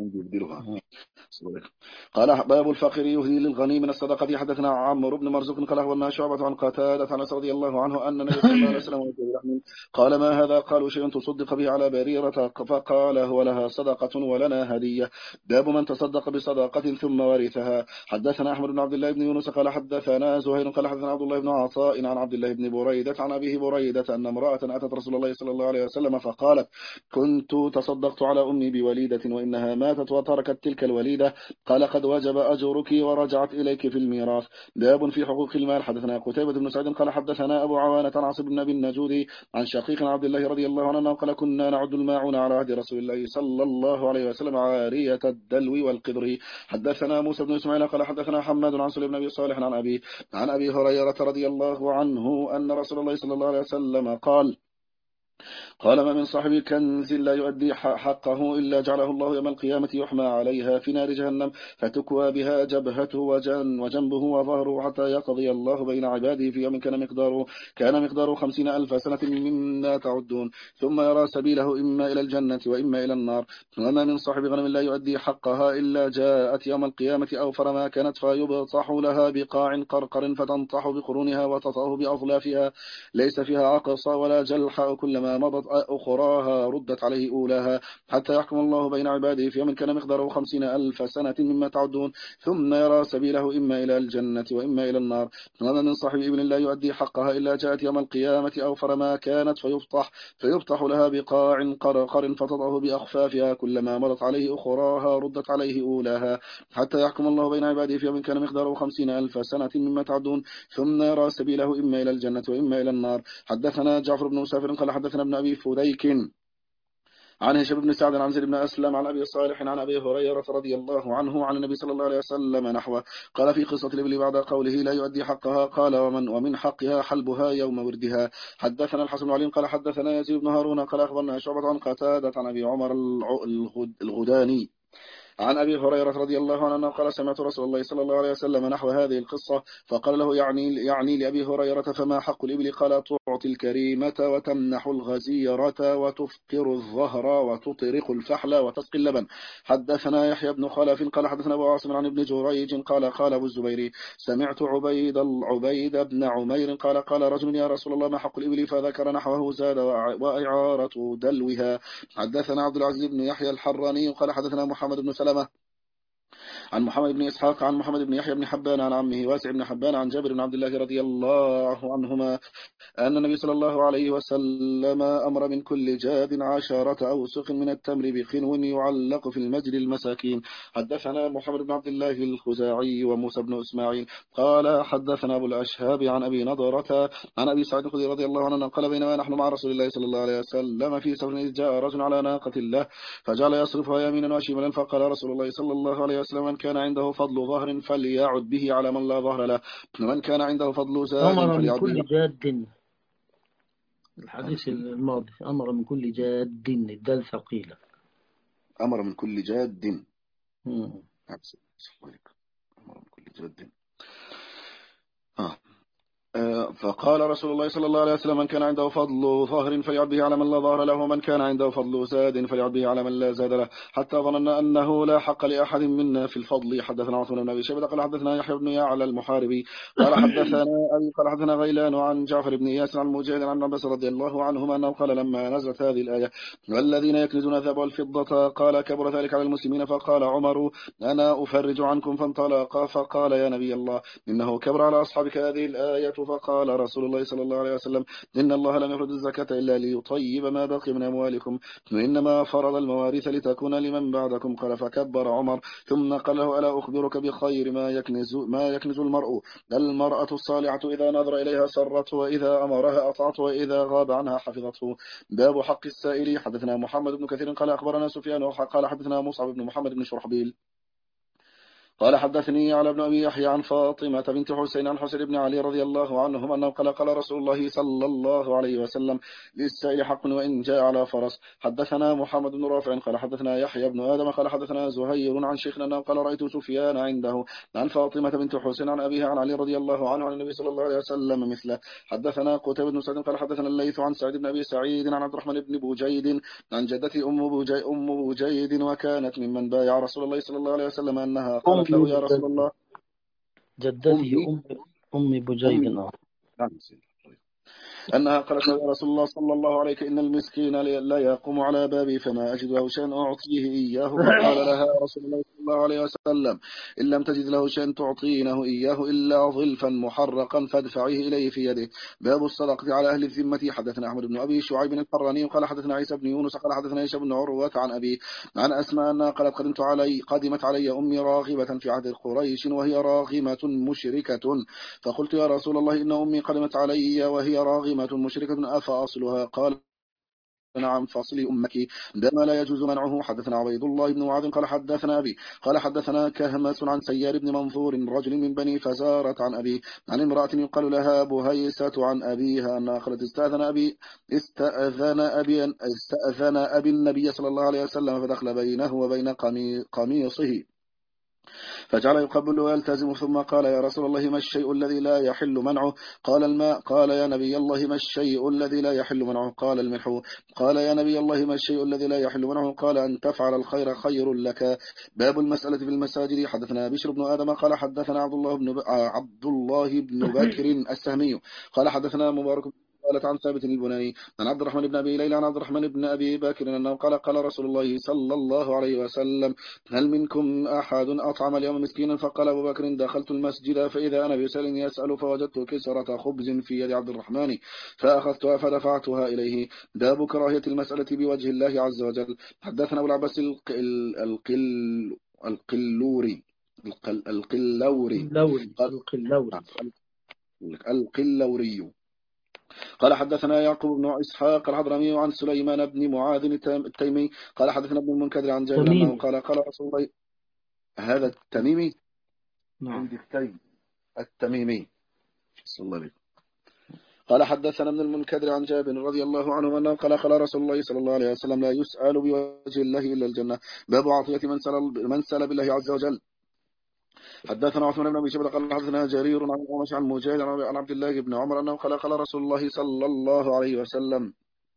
قال: باب الفقير يهدي للغني من الصدقة. حدثنا عمرو بن مرزوق قال أخبرنا شعبة عن قتادة عن أنس رضي الله عنه أن النبي صلى الله عليه وسلم قال: ما هذا؟ قالوا: شيء تصدق به على بريرة. فقال: هو لها صدقة ولنا هدية. باب من تصدق بصدقة ثم ورثها. حدثنا أحمد بن عبد الله بن يونس قال حدثنا زهير قال حدثنا عبد الله بن عطاء عن عبد الله بن بريدة عن أبيه بريدة أن امرأة أتت رسول الله صلى الله عليه وسلم فقالت: كنت تصدقت على أمي بوليدة وإنها ماتت وتركت تلك الوليدة. قال: قد وجب أجرك ورجعت إليك في الميراث. باب في حقوق المال. حدثنا قتيبة بن سعيد قال حدثنا أبو عوانة عن عاصم بن أبي النجود عن شقيق عبد الله رضي الله عنه قال: كنا نعد الماعون على عهد رسول الله صلى الله عليه وسلم عارية الدلو والقدر. حدثنا موسى بن إسماعيل قال حدثنا حماد عن سليم بن أبي صالح عن أبي هريرة رضي الله عنه أن رسول الله صلى الله عليه وسلم قال: ما من صاحب كنز لا يؤدي حقه إلا جعله الله يوم القيامة يحمى عليها في نار جهنم فتكوى بها جبهته وجنبه وظهره حتى يقضي الله بين عباده في يوم كان مقداره 50,000 سنة مما تعدون، ثم يرى سبيله إما إلى الجنة وإما إلى النار. وما من صاحب غنم لا يؤدي حقها إلا جاءت يوم القيامة أوفر ما كانت فيبطح لها بقاع قرقر فتنطح بقرونها وتطأه بأظلافها ليس فيها عقص ولا جلح، كلما كلما مضت أخراها ردت عليه أولاها حتى يحكم الله بين عباده في يوم كان مقداره 50,000 سنة مما تعدون ثم يرى سبيله إما إلى الجنة وإما إلى النار. وما من صاحب إبل لا يؤدي حقها إلا جاءت يوم القيامة أوفر ما كانت فيفتح لها بقاع قرقر فتضعه بأخفافها كلما مضت عليه أخراها ردت عليه أولاها حتى يحكم الله بين عباده في يوم كان مقداره 50,000 سنة مما تعدون ثم يرى سبيله إما إلى الجنة وإما إلى النار. حدثنا جعفر بن مسافر قال حدثنا ابن أبي فديك عن هشام بن سعد عن زيد بن أسلم عن أبي صالح عن أبي هريرة رضي الله عنه عن النبي صلى الله عليه وسلم نحوه. قال في قصة الإبل بعد قوله لا يؤدي حقها قال ومن حقها حلبها يوم وردها. حدثنا الحسن بن علي قال حدثنا يزيد بن هارون قال أخبرنا شعبة عن قتادة عن أبي عمر الغداني عن أبي هريرة رضي الله عنه أنه قال سمعت رسول الله صلى الله عليه وسلم نحو هذه القصة فقال له يعني لأبي هريرة فما حق الإبل قال تعطي الكريمة وتمنح الغزيرة وتفقر الظهر وتطرق الفحل وتسقي اللبن. حدثنا يحيى بن خلف قال حدثنا أبو عاصم عن ابن جريج قال أبو الزبير سمعت عبيد بن عمير قال رجل يا رسول الله ما حق الإبل فذكر نحوه زاد وإعارة دلوها. حدثنا عبد العزيز بن يحيى الحراني قال حدثنا محمد بن سلمة عن محمد بن إسحاق عن محمد بن يحيى بن حبان عن عمه واسع بن حبان عن جابر بن عبد الله رضي الله عنهما أن النبي صلى الله عليه وسلم أمر من كل جاد 10 أوسق من التمر بخنو يعلق في المسجد المساكين. حدثنا محمد بن عبد الله الخزاعي وموسى بن إسماعيل قال حدثنا أبو الأشهاب عن أبي نضرة عن أبي سعيد الخدري رضي الله عنه قال بينما نحن مع رسول الله صلى الله عليه وسلم في سفر إذ جاء رجل على ناقة الله فجعل يصرفها يمينا وشمالا فقال رسول الله صلى الله عليه وسلم من كان عنده فضل ظهر فليعد به على من لا ظهر له ومن كان عنده فضل زاد أمر من فليعد به. كل جاد، الحديث الماضي أمر من كل جاد الدال ثقيلة. أمر من كل جاد مم. أمر من كل جاد. فقال رسول الله صلى الله عليه وسلم من كان عنده فضل ظهر فليعد به على من لا ظهر له ومن كان عنده فضل زاد فليعد به على من لا زاد له حتى ظننا أنه لا حق لأحد منا في الفضل. حدثنا عثمان بن أبي شيبة قال حدثنا يحيى بن يعلى المحاربي قال حدثنا غيلان عن جعفر بن إياس عن مجاهد عن عباس رضي الله عنهما أنه قال لما نزلت هذه الآية والذين يكنزون الذهب والفضة قال كبر ذلك على المسلمين فقال عمر أنا أفرج عنكم فانطلق فقال يا نبي الله إنه كبر على أصحابك هذه الآية فقال رسول الله صلى الله عليه وسلم إن الله لم يفرض الزكاة إلا ليطيب ما بقي من أموالكم وإنما فرض المواريث لتكون لمن بعدكم. قال فكبر عمر ثم قال له ألا أخبرك بخير ما يكنز المرأة الصالحة إذا نظر إليها سرته وإذا أمرها أطاعته وإذا غاب عنها حفظته. باب حق السائل. حدثنا محمد بن كثير قال أخبرنا سفيان قال حدثنا مصعب بن محمد بن شرحبيل قال حدثني على ابن أبي يحيى عن فاطمة بنت حسين عن حسين بن علي رضي الله عنهم أنه قال رسول الله صلى الله عليه وسلم للسائل حق وإن جاء على فرس. حدثنا محمد بن رافع قال حدثنا يحيى بن آدم قال حدثنا زهير عن شيخنا أنه قال رأيت سفيان عنده عن فاطمة بنت حسين عن أبيها عن علي رضي الله عنه عن النبي صلى الله عليه وسلم مثله. حدثنا قتيبة بن سعيد قال حدثنا الليث عن سعيد بن أبي سعيد عن عبد الرحمن بن بوجيد عن جدتي أم بوجيد وكانت ممن بايع رسول الله صلى الله عليه وسلم أنها قالت له يا رسول الله جدته أم بجيد. أنها قالت له يا رسول الله صلى الله عليه إن المسكين لا يقوم على بابي فما أجد له شيئا أعطيه إياه. فقال لها رسول الله صلى الله عليه وسلم إن لم تجد له شيئا تعطينه إياه إلا ظلفا محرقا فادفعيه إليه في يده. باب الصدقة على أهل الذمة. حدثنا أحمد بن أبي شعيب الحراني قال حدثنا عيسى بن يونس قال حدثنا هشام بن عروة عن أبي عن أسماء أنها قالت قدمت علي أمي راغبة في عهد قريش وهي راغمة مشركة فقلت يا رسول الله إن أمي قدمت علي وهي راغمة مشركة أفأصلها؟ قال نعم فاصلي أمك دم لا يجوز منعه. حدثنا عبيد الله بن معاذ قال حدثنا أبي قال حدثنا كهمس عن سيار بن منظور رجل من بني فزارة عن أبي عن امرأة يقال لها بهيسة عن أبيها أنها قالت استأذن أبي النبي صلى الله عليه وسلم فدخل بينه وبين قميصه فجعل يقبل ويلتزم ثم قال يا رسول الله ما الشيء الذي لا يحل منعه؟ قال الماء. قال يا نبي الله ما الشيء الذي لا يحل منعه؟ قال الملح. قال يا نبي الله ما الشيء الذي لا يحل منعه؟ قال أن تفعل الخير خير لك. باب المسألة في المساجد. حدثنا بشر بن آدم قال حدثنا عبد الله بن بكر السهمي قال حدثنا مبارك قالت عن ثابت البناني عن عبد الرحمن بن أبي ليلى عن عبد الرحمن بن أبي بكر أنه قال قال رسول الله صلى الله عليه وسلم هل منكم أحد أطعم اليوم مسكينا؟ فقال أبو بكر دخلت المسجد فإذا أنا بسال يسأل فوجدت كسرة خبز في يد عبد الرحمن فأخذتها فدفعتها إليه. باب كراهية المسألة بوجه الله عز وجل. حدثنا أبو العباس القلوري القلوري القلوري قال حدثنا يعقوب بن إسحاق الحضرمي عن سليمان بن معاذ التيمي قال حدثنا ابن المنكدر عن جابر أنه قال قال رسول الله هذا التميمي عند التميمي صلى الله عليه. قال حدثنا ابن المنكدر عن جابر رضي الله عنه أنه قال قال رسول الله صلى الله عليه وسلم لا يسأل بوجه الله إلا الجنة. باب عطية من سأل بالله عز وجل. حدثنا عثمان بن أبي شيبة قال حدثنا جرير عن الأعمش عن مجاهد عن عبد الله بن عمر أنه قال قال رسول الله صلى الله عليه وسلم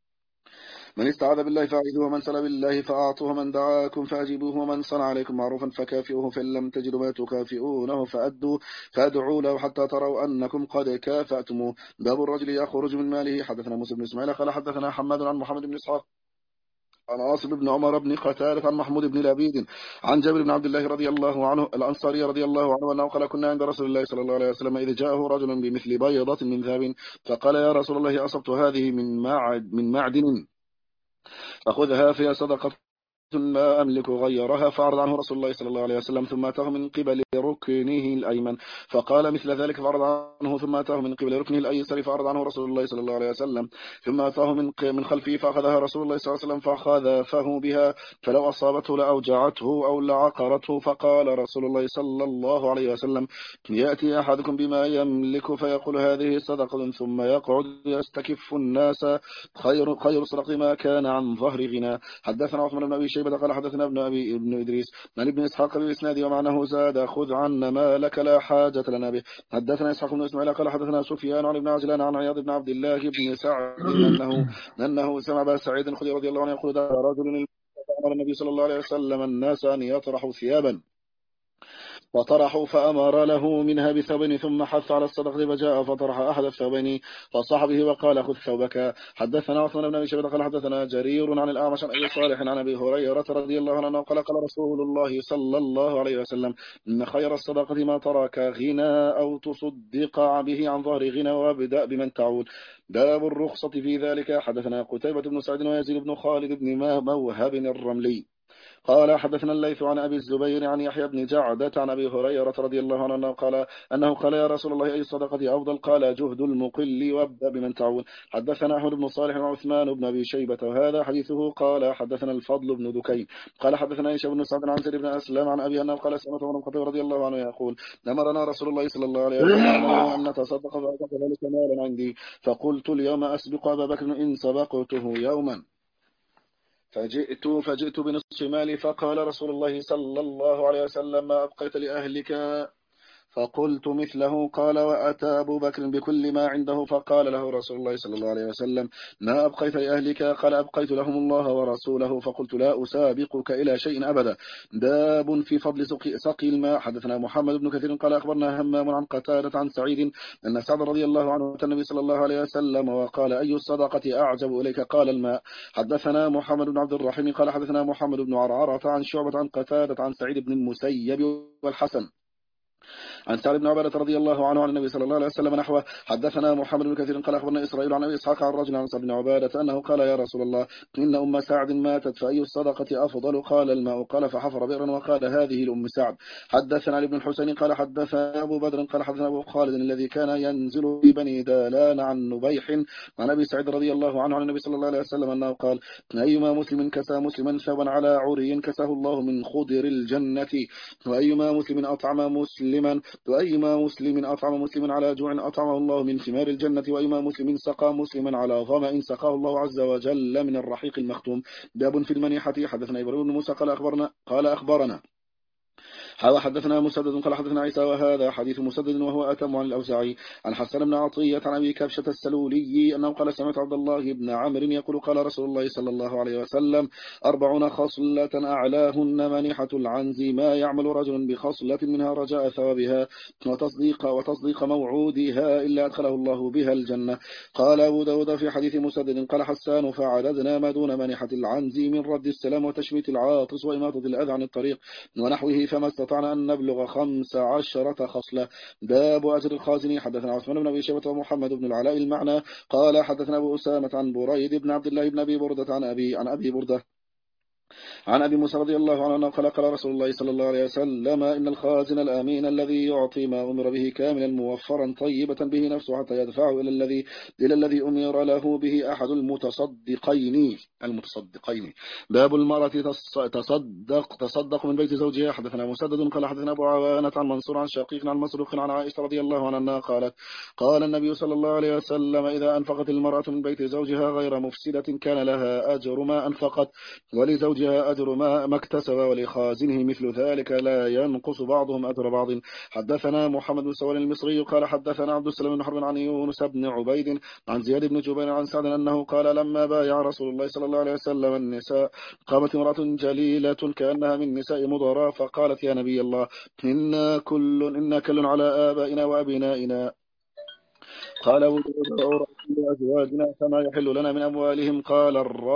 من استعاذ بالله فأعيذوه ومن سأل بالله فأعطوه ومن دعاكم فأجيبوه ومن صنع عليكم معروفا فكافئوه فإن لم تجدوا ما تكافئونه فادعوا له حتى تروا أنكم قد كافأتموه. باب الرجل يخرج من ماله. حدثنا موسى بن إسماعيل قال حدثنا حماد عن محمد بن إسحاق عن عاصم بن عمر بن قتادة عن محمود بن لبيد عن جابر بن عبد الله رضي الله عنه الأنصاري رضي الله عنه أنه قال كنا عند رسول الله صلى الله عليه وسلم إذ جاءه رجل بمثل بيضة من ذهب فقال يا رسول الله أصبت هذه من معدن فخذها في صدقة لا أملك غيرها. فعرض عنه رسول الله صلى الله عليه وسلم ثم أتاه من قبل ركنه الأيمن فقال مثل ذلك فعرض عنه ثم أتاه من قبل ركنه الأيسر فعرض عنه رسول الله صلى الله عليه وسلم ثم أتاه من خلفه فأخذها رسول الله صلى الله عليه وسلم فأخذفه بها فلو أصابته لأوجعته أو لعقرته. فقال رسول الله صلى الله عليه وسلم يأتي أحدكم بما يملك فيقول هذه صدقة ثم يقعد يستكف الناس خير صدق ما كان عن ظهر غنى. حدثنا عثمان بن أبي شيبة قال حدثنا ابن إدريس عن ابن إسحاق بالإسناد ومعناه زاد خذ عنا ما لك لا حاجة لنا به. حدثنا إسحاق بن إسماعيل قال حدثنا سفيان عن ابن عجلان عن عياض بن عبد الله بن سعد أنه سمع أبا سعيد الخدري رضي الله عنه يقول دعا رجل فأمر النبي صلى الله عليه وسلم الناس أن يطرحوا ثيابا فطرحوا فأمر له منها بثوبين ثم حث على الصدقة فجاء فطرح أحد الثوبين فصاحبه وقال خذ ثوبك. حدثنا عثمان بن أبي شيبة قال حدثنا جرير عن الأعمش عن أبي صالح عن أبي هريرة رضي الله عنه قال قال رسول الله صلى الله عليه وسلم إن خير الصدقة ما ترك غنى أو تصدق به عن ظهر غنى وابدأ بمن تعود. باب الرخصة في ذلك. حدثنا قتيبة بن سعد ويزيد بن خالد بن موهب الرملي قال حدثنا الليث عن أبي الزبير عن يحيى بن جعدة عن أبي هريرة رضي الله عنه أنه قال يا رسول الله أي الصدقة أفضل؟ قال جهد المقل وابدأ بمن تعود. حدثنا أحمد بن صالح وعثمان بن أبي شيبة وهذا حديثه. قال حدثنا الفضل بن دكين قال حدثنا عيسى بن سعد عن زيد بن أسلم عن أبي أنه قال سمعت عمر بن الخطاب رضي الله عنه يقول أمرنا رسول الله صلى الله عليه وسلم أن نتصدق فأخذ ذلك مالا عندي فقلت اليوم أسبق أبا بكر إن سبقته يوما فجئت بنصف مالي فقال رسول الله صلى الله عليه وسلم ما أبقيت لأهلك؟ فقلت مثله. قال وأتى أبو بكر بكل ما عنده فقال له رسول الله صلى الله عليه وسلم ما أبقيت لأهلك؟ قال أبقيت لهم الله ورسوله. فقلت لا أسابقك إلى شيء أبدا. باب في فضل سقي الماء. حدثنا محمد بن كثير قال أخبرنا همام عن قتادة عن سعيد أن سعد رضي الله عنه أتى النبي صلى الله عليه وسلم وقال أي الصدقة أعجب إليك؟ قال الماء. حدثنا محمد بن عبد الرحيم قال حدثنا محمد بن عرعرة عن شعبة عن قتادة عن سعيد بن المسيب والحسن عن سعد بن عبادة رضي الله عنه عن النبي صلى الله عليه وسلم نحوه. حدثنا محمد بن كثير قال أخبرنا إسرائيل عن أبي إسحاق عن رجل عن سعد بن عبادة أنه قال يا رسول الله إن أم سعد ماتت فأي الصدقة أفضل؟ قال الماء. قال فحفر بئرا وقال هذه لأم سعد. حدثنا علي بن الحسين قال حدثنا أبو بدر قال حدثنا أبو خالد الذي كان ينزل في بني دالان عن نبيح عن أبي سعيد رضي الله عنه عن النبي صلى الله عليه وسلم أنه قال أيما مسلم كسى مسلما ثوبا على عري كساه الله من خضر الجنة وأيما مسلم أطعم مسلما على جوع أطعمه الله من ثمار الجنة وأيما مسلم سقى مسلما على ظمأ سقاه الله عز وجل من الرحيق المختوم. باب في المنيحة. حدثنا إبراهيم بن موسى قال أخبرنا حدثنا مسدد قال حدثنا عيسى وهذا حديث مسدد وهو أتم عن الأوزاعي عن حسن بن عطية عن أبي كبشة السلولي أنه قال سمعت عبد الله بن عمرو يقول قال رسول الله صلى الله عليه وسلم 40 خصلة أعلاهن منحة العنز ما يعمل رجل بخصلة منها رجاء ثوابها وتصديق موعودها إلا أدخله الله بها الجنة. قال أبو داود في حديث مسدد قال حسان فعددنا ما دون منحة العنز من رد السلام وتشميت العاطس وإماطة الأذى عن الطريق ونحوه فما استطعنا أن نبلغ 15 خصلة. باب أجر الخازن. حدثنا عثمان بن أبي شيبة ومحمد بن العلاء المعنى قال حدثنا أبو أسامة عن بريد بن عبد الله بن أبي بردة عن أبي بردة عن أبي موسى رضي الله عنه قال قال رسول الله صلى الله عليه وسلم إن الخازن الأمين الذي يعطي ما أمر به كاملا موفرا طيبة به نفسه حتى يدفعه إلى الذي أمر له به أحد المتصدقين. باب المرأة تصدق من بيت زوجها. حدثنا مسدد قال حدثنا أبو عوانة عن منصور عن شقيق عن مسروق عن عائشة رضي الله عنها قالت قال النبي صلى الله عليه وسلم إذا أنفقت المرأة من بيت زوجها غير مفسدة كان لها أجر ما أنفقت ولزوجها أجر ما اكتسب ولخازنه مثل ذلك لا ينقص بعضهم أجر بعض. حدثنا محمد بن سوال المصري قال حدثنا عبد السلام بن حرب عن يونس بن عبيد عن زياد بن جبير عن سعد أنه قال لما بايع رسول الله صلى الله عليه وسلم النساء قامت امرأة جليلة كأنها من نساء مضرا فقالت يا نبي الله إنا كل على آبائنا وأبنائنا. قال أبو داود أزواجنا فما يحل لنا من أموالهم. قال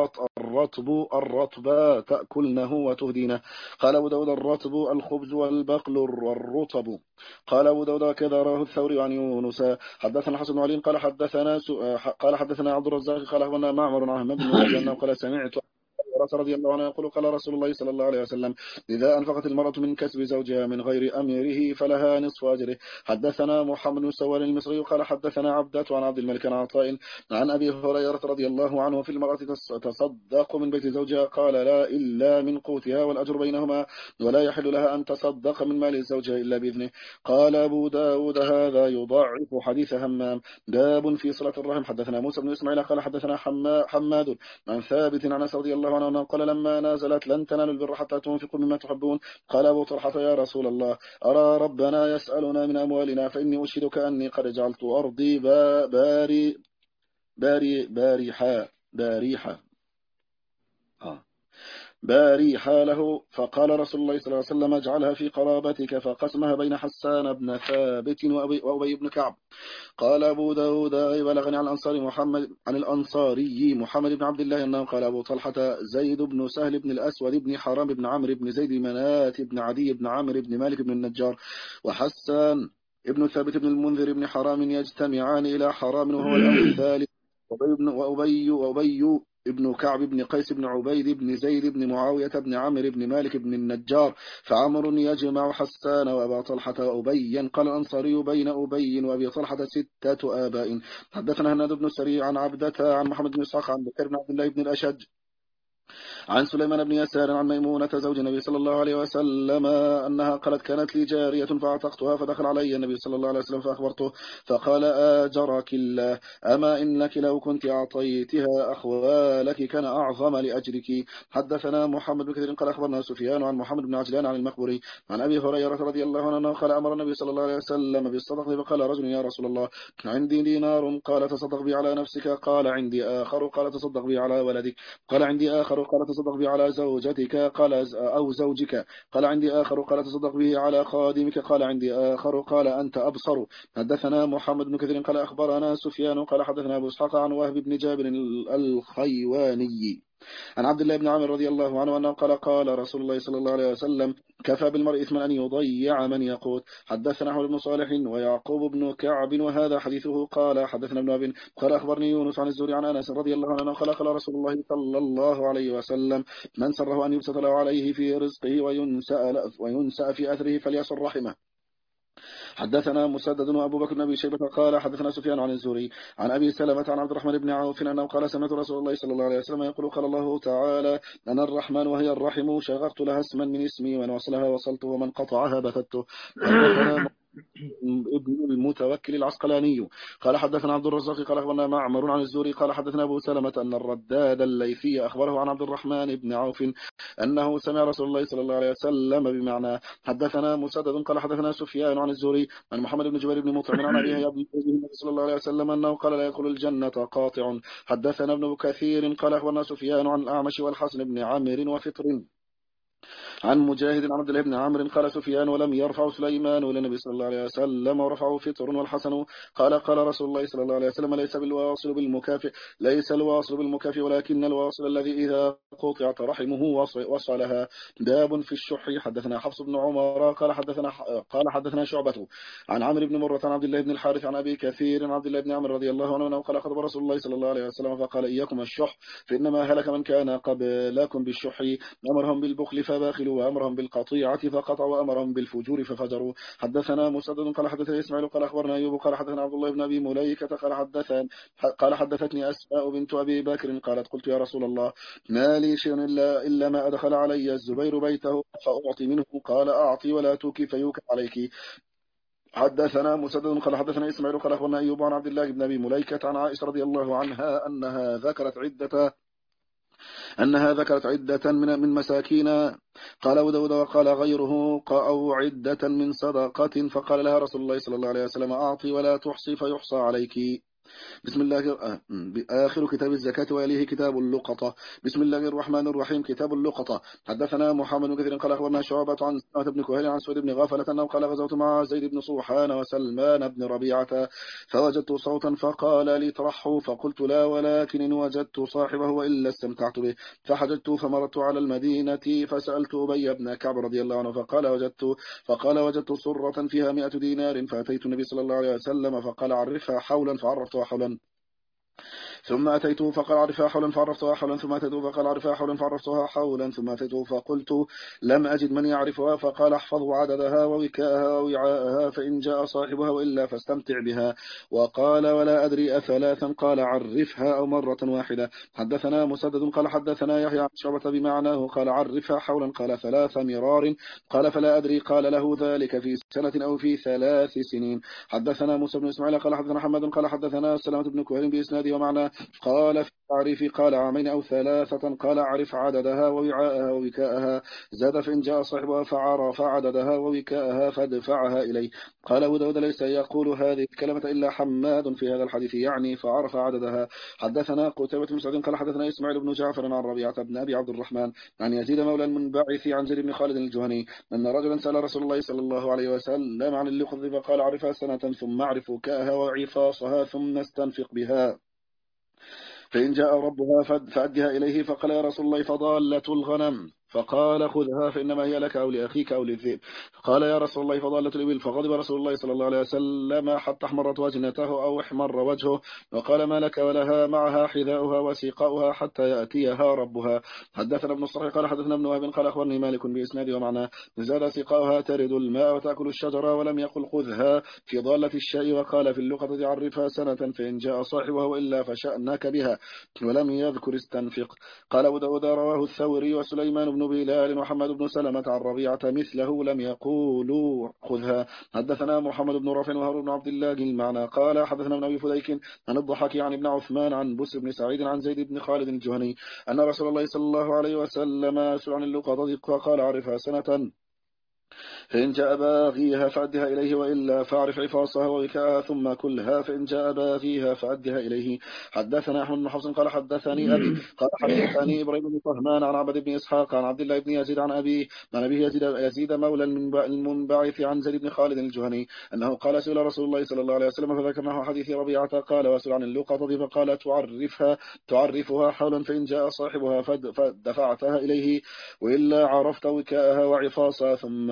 الرطب تأكلنه وتهدينه. قال أبو داود الرطب الخبز والبقل والرطب. قال أبو داود كذا راه الثوري عن يونس. حدثنا حسن بن علي قال حدثنا عبد الرزاق قال أخبرنا معمر عن أحمد بن منبه قال سمعت رضي الله عنه يقول قال رسول الله صلى الله عليه وسلم إذا أنفقت المرأة من كسب زوجها من غير أمره فلها نصف أجره. حدثنا محمد بن سوار المصري قال حدثنا عبدة عن عبد الملك عن عطاء عن أبي هريرة رضي الله عنه في المرأة تصدق من بيت زوجها قال لا إلا من قوتها والأجر بينهما ولا يحل لها أن تصدق من مال زوجها إلا بإذنه. قال أبو داود هذا يضعف حديث همام. باب في صلة الرحم. حدثنا موسى بن إسماعيل قال حدثنا حماد عن ثابت عن أنس رضي الله عنه قال لما نازلت لن تنالوا البر حتى تنفقوا مما تحبون. قال أبو طلحة يا رسول الله أرى ربنا يسألنا من أموالنا فإني أشهدك أني قد جعلت أرضي باريحا له. فقال رسول الله صلى الله عليه وسلم اجعلها في قرابتك فقسمها بين حسان بن ثابت وأبي بن كعب. قال أبو داود بلغني عن الأنصاري محمد بن عبد الله أنه قال أبو طلحة زيد بن سهل بن الأسود بن حرام بن عمرو بن زيد منات بن عدي بن عمرو بن مالك بن النجار وحسان ابن ثابت بن المنذر بن حرام يجتمعان إلى حرام وهو الأب الثالث وأبي ابن كعب بن قيس بن عبيد بن زيد بن معاوية بن عمرو بن مالك بن النجار فعمر يجمع حسان وأبا طلحة وأبي. قال الأنصاري بين أبي وأبي طلحة 6 آباء. حدثنا هناد بن سريع عن عبدة عن محمد بن إسحاق عن بكر بن عبد الله بن الأشج عن سليمان بن يسار عن ميمونة زوج النبي صلى الله عليه وسلم أنها قالت كانت لي جارية فاعتقتها فدخل علي النبي صلى الله عليه وسلم فأخبرته فقال آجرك الله أما إنك لو كنت أعطيتها أخوالك كان أعظم لأجرك. حدثنا محمد بن كثير قال أخبرنا سفيان عن محمد بن عجلان عن المقبري عن أبي هريرة رضي الله عنه قال أمر النبي صلى الله عليه وسلم بالصدقة فقال رجل يا رسول الله عندي دينار قال تصدق بي على نفسك قال عندي آخر قال تصدق بي على ولدك قال عندي آخر قال تصدق به على زوجتك قال أو زوجك قال عندي آخر قال تصدق به على خادمك قال عندي آخر قال أنت أبصر. حدثنا محمد بن كثير قال أخبرنا سفيان قال حدثنا أبو إسحاق عن وهب بن جابر الخيواني عن عبد الله بن عمرو رضي الله عنه أنه قال رسول الله صلى الله عليه وسلم كفى بالمرء إثما أن يضيع من يقوت. حدثنا أحمد بن صالح ويعقوب بن كعب وهذا حديثه. قال حدثنا ابن أبي قال أخبرني يونس عن الزهري عن أنس رضي الله عنه قال رسول الله صلى الله عليه وسلم من سره أن يبسط له عليه في رزقه وينسأ في أثره فليصل رحمه. حدثنا مسدد وأبو بكر بن أبي شيبة قال حدثنا سفيان عن الزهري عن أبي سلمة عن عبد الرحمن بن عوف أنه قال سمعت رسول الله صلى الله عليه وسلم يقول قال الله تعالى أنا الرحمن وهي الرحم شغقت لها اسما من اسمي ومن وصلها وصلته ومن قطعها بتته. حدثنا ابن المتوكل العسقلاني قال حدثنا عبد الرزاق قال أخبرنا معمر عن الزهري قال حدثنا أبو سلمة أن الرداد الليثي أخبره عن عبد الرحمن بن عوف أنه سمع رسول الله صلى الله عليه وسلم بمعنى. حدثنا مسدد قال حدثنا سفيان عن الزهري عن محمد بن جبير بن مطعم عن أبيه النبي صلى الله عليه وسلم أنه قال لا يدخل الجنة قاطع. حدثنا ابن كثير قال أخبرنا سفيان عن الأعمش والحسن بن عامر وفطر عن مجاهد عن عبد الله بن عمرو قال سفيان ولم يرفع سليمان إلى النبي صلى الله عليه وسلم ورفعه فطر والحسن قال رسول الله صلى الله عليه وسلم ليس الواصل بالمكافئ ولكن الواصل الذي إذا قطعت رحمه وصلها. باب في الشح. حدثنا حفص بن عمر قال حدثنا شعبة عن عمرو بن مرة عن عبد الله بن الحارث عن أبي كثير عن عبد الله بن عمرو رضي الله عنه قال خطب رسول الله صلى الله عليه وسلم فقال إياكم الشح فإنما هلك من كان قبلكم بالشح أمرهم بالبخل فباخلوا وأمرهم بالقطيعة فقطعوا وأمرهم بالفجور ففجروا. حدثنا مسدد قال حدثنا إسماعيل قال أخبرنا أيوب قال حدثنا عبد الله بن أبي مليكة قال حدثتني أسماء بنت أبي بكر قالت قلت يا رسول الله ما لي شيء إلا ما أدخل علي الزبير بيته فأعطي منه قال أعطي ولا توكي فيوكى عليك. حدثنا مسدد قال حدثنا إسماعيل قال أخبرنا أيوب عن عبد الله بن أبي مليكة عن عائشة رضي الله عنها أنها ذكرت عدة من مساكين. قال أبو داود وقال غيره أو عدة من صدقة فقال لها رسول الله صلى الله عليه وسلم أعطي ولا تحصي فيحصى عليك. بسم الله آخر كتاب الزكاة ويليه كتاب اللقطة. بسم الله الرحمن الرحيم. كتاب اللقطة. حدثنا محمد بن كثير قال أخبرنا شعبة عن سلمة بن كهيل عن سويد بن غفلة أنه قال غزوت مع زيد بن صوحان وسلمان بن ربيعة فوجدت صوتا فقال لي اطرحه فقلت لا ولكن إن وجدت صاحبه وإلا استمتعت به فحججت فمرت على المدينة فسألت أبي بن كعب رضي الله عنه فقال وجدت صرة فيها 100 دينار فأتيت النبي صلى الله عليه وسلم فقال عرفها حولا فعرفتها حولا ثم أتيته فقال عرفها حولا فعرفتها حولا ثم أتيته فقال عرفها حولا فعرفتها حولا ثم أتيته فقلت لم أجد من يعرفها فقال احفظوا عددها ووكاءها ووعاءها فإن جاء صاحبها وإلا فاستمتع بها. وقال ولا أدري أثلاثا قال عرفها أو مرة واحدة. حدثنا مسدد قال حدثنا يحيى عن شعبة بمعناه قال عرفها حولا قال 3 مرار قال فلا أدري قال له ذلك في سنة أو في 3 سنين. حدثنا موسى بن إسماعيل قال حدثنا حماد قال حدثنا سلامة بن كهيل بإسناده ومعنى قال في التعريف قال عامين أو 3 قال عرف عددها ووعاءها ووكاءها زاد فإن جاء صاحبها فعرف عددها ووكاءها فادفعها إليه. قال أبو داود ليس يقول هذه الكلمة إلا حماد في هذا الحديث يعني فعرف عددها. حدثنا قتيبة بن سعيد قال حدثنا إسماعيل بن جعفر عن ربيعة بن أبي عبد الرحمن عن يزيد مولى المنبعث عن زيد بن خالد الجهني أن رجلا سأل رسول الله صلى الله عليه وسلم عن اللقط فقال عرفها سنة ثم اعرف وكاءها وعفاصها ثم استنفق بها فإن جاء ربها فأدها إليه. فقال يا رسول الله فضالة الغنم فقال خذها فإنما هي لك أو لأخيك أو للذئب. قال يا رسول الله فضالة الإبل فغضب رسول الله صلى الله عليه وسلم حتى احمرت وجنته أو احمر وجهه وقال ما لك ولها معها حذاؤها وسيقاؤها حتى يأتيها ربها. حدثنا ابن الصحيح قال حدثنا ابن وهب قال أخبرني مالك بإسناده ومعناه زاد سيقاؤها ترد الماء وتأكل الشجرة ولم يقل خذها في ضالة الشاء. وقال في اللقطة عرفها سنة فإن جاء صاحبها وإلا فشأنك بها ولم يذكر استنفق. قال أبو داود رواه الثوري وسليمان بن بلال وحمد بن سلمة عن ربيعة مثله لم يقولوا خذها. حدثنا محمد بن رافع وهارون بن عبد الله المعنى قال حدثنا ابن أبي فديك عن الضحك عن ابن عثمان عن بسر بن سعيد عن زيد بن خالد الجهني أن رسول الله صلى الله عليه وسلم سئل عن اللقطة فقال عرفها سنة فإن جاء باغيها فأدها إليه وإلا فاعرف عفاصها ووكاءها ثم كلها فإن جاء باغيها فأدها إليه. حدثنا أحمد بن حفص قال حدثني أبي قال حدثني إبراهيم بن طهمان عن عبد بن إسحاق عن عبد الله بن يزيد عن أبيه يزيد مولى المنبعث عن زيد بن خالد الجهني أنه قال سئل رسول الله صلى الله عليه وسلم فذكرناه حديث ربيعة قال وسئل عن اللقطة فقال تعرفها حولا فإن جاء صاحبها فدفعتها إليه وإلا عرفت وكاءها وعفاصها ثم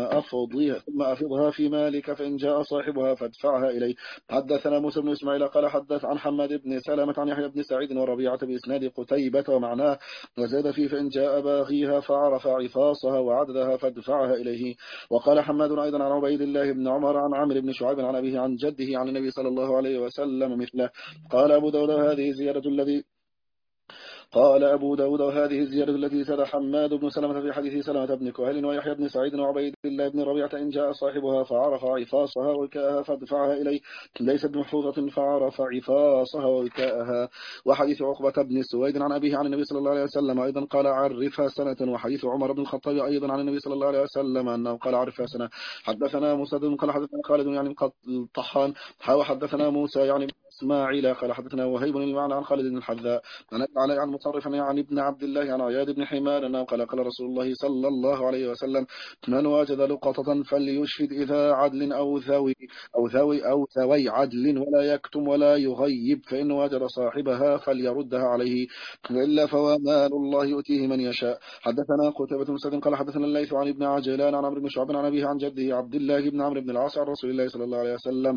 أفضها في مالك فإن جاء صاحبها فادفعها إليه. حدثنا موسى بن إسماعيل قال حدث عن حماد بن سلمة عن يحيى بن سعيد وربيعة بإسناد قتيبة ومعناه وزاد فيه فإن جاء باغيها فعرف عفاصها وعددها فادفعها إليه. وقال حماد أيضا عن عبيد الله بن عمر عن عمرو بن شعيب عن أبيه عن جده عن النبي صلى الله عليه وسلم مثله. قال أبو داود هذه زيادة قال أبو داود وهذه الزيادة التي زاد حماد بن سلمة في حديث سلمة بن كهيل ويحيى بن سعيد وعبيد الله بن ربيعة إن جاء صاحبها فعرف عفاصها وكاءها فادفعها إليه ليست محفوظة فعرف عفاصها وكاءها. وحديث عقبة بن سويد عن أبيه عن النبي صلى الله عليه وسلم أيضا قال عرفها سنة. وحديث عمر بن الخطاب أيضا عن النبي صلى الله عليه وسلم أنه قال عرفها سنة. حدثنا مسدد قال حدثنا خالد يعني الطحان حدثنا موسى يعني إسماعيل قال حدثنا وهيب المعنى عن خالد بن الحذاء عن مصرف عن ابن عبد الله عن عياد بن حمار أنه قال قال رسول الله صلى الله عليه وسلم من وجد لقطة فليشهد إذا عدل أو ذوي عدل ولا يكتم ولا يغيب فإن وجد صاحبها فليردها عليه إلا فوامال الله يؤتيه من يشاء. حدثنا قتيبة بن سعيد قال حدثنا الليث عن ابن عجلان عن عمرو بن شعب عن أبيه عن جده عبد الله بن عمرو بن العاص عن رسول الله صلى الله عليه وسلم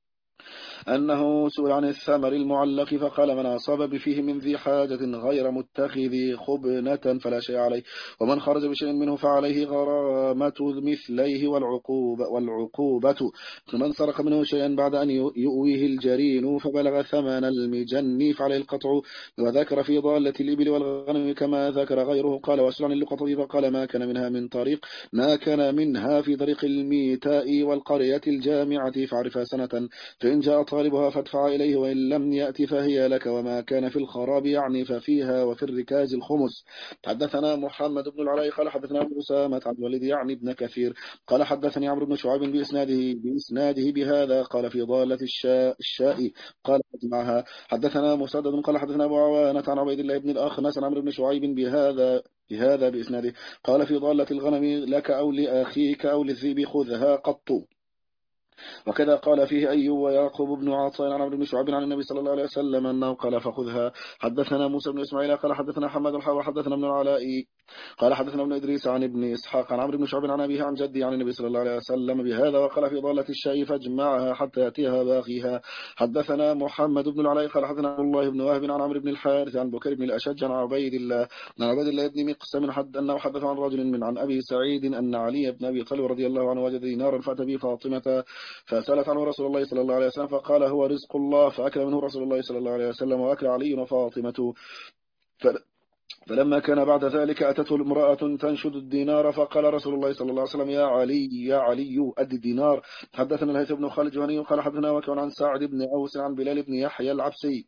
أنه سئل عن الثمر المعلق فقال من أصاب فيه من ذي حاجة غير متخذ خبنة فلا شيء عليه ومن خرج بشيء منه فعليه غرامة مثليه والعقوبة من سرق منه شيئا بعد أن يؤويه الجرين فبلغ ثمن المجن فعليه القطع. وذكر في ضالة الإبل والغنم كما ذكر غيره. قال وسئل عن اللقطة فقال ما كان منها من طريق ما كان منها في طريق الميتاء والقرية الجامعة فعرفها سنة فإن جاء طالبها فادفع إليه وإن لم يأت فهي لك وما كان في الخراب يعني ففيها وفي الركاز الخمس. حدثنا محمد بن العلاء قال حدثنا أبو أسامة عن الوليد يعني ابن كثير قال حدثني عمرو بن شعيب بإسناده بهذا قال في ضالة الشاء قال معها. حدثنا مسدد قال حدثنا أبو عوانة عن عبيد الله بن الأخنس عن عمرو بن شعيب بهذا بإسناده قال في ضالة الغنم لك أو لأخيك أو للذئب خذها قط. وكذا قال فيه أيوب ويعقوب بن عطاء عن عمرو بن شعيب عن النبي صلى الله عليه وسلم أنه قال فخذها. حدثنا موسى بن إسماعيل قال حدثنا حماد الحوى حدثنا ابن العلاء قال حدثنا ابن إدريس عن ابن إسحاق عن عمرو بن شعيب عن أبيه عن جدي عن النبي صلى الله عليه وسلم بهذا وقال في ضالة الشاء فاجمعها حتى يأتيها باغيها. حدثنا محمد بن العلاء قال حدثنا عبد الله بن وهب عن عمرو بن الحارث عن بكر بن الأشج عن عبيد الله بن مقسم أنه حدث عن رجل عن أبي سعيد أن علي بن أبي طالب رضي الله عنه وجد دينارا فأتى به فاطمة فسألت عنه رسول الله صلى الله عليه وسلم فقال هو رزق الله فأكل منه رسول الله صلى الله عليه وسلم وأكل علي وفاطمة. فلما كان بعد ذلك أتته امرأة تنشد الدينار فقال رسول الله صلى الله عليه وسلم يا علي أد الدينار. حدثنا الهيثم بن خالد جهني قال حدثنا وكان عن سعد بن أوس عن بلال بن يحيى العبسي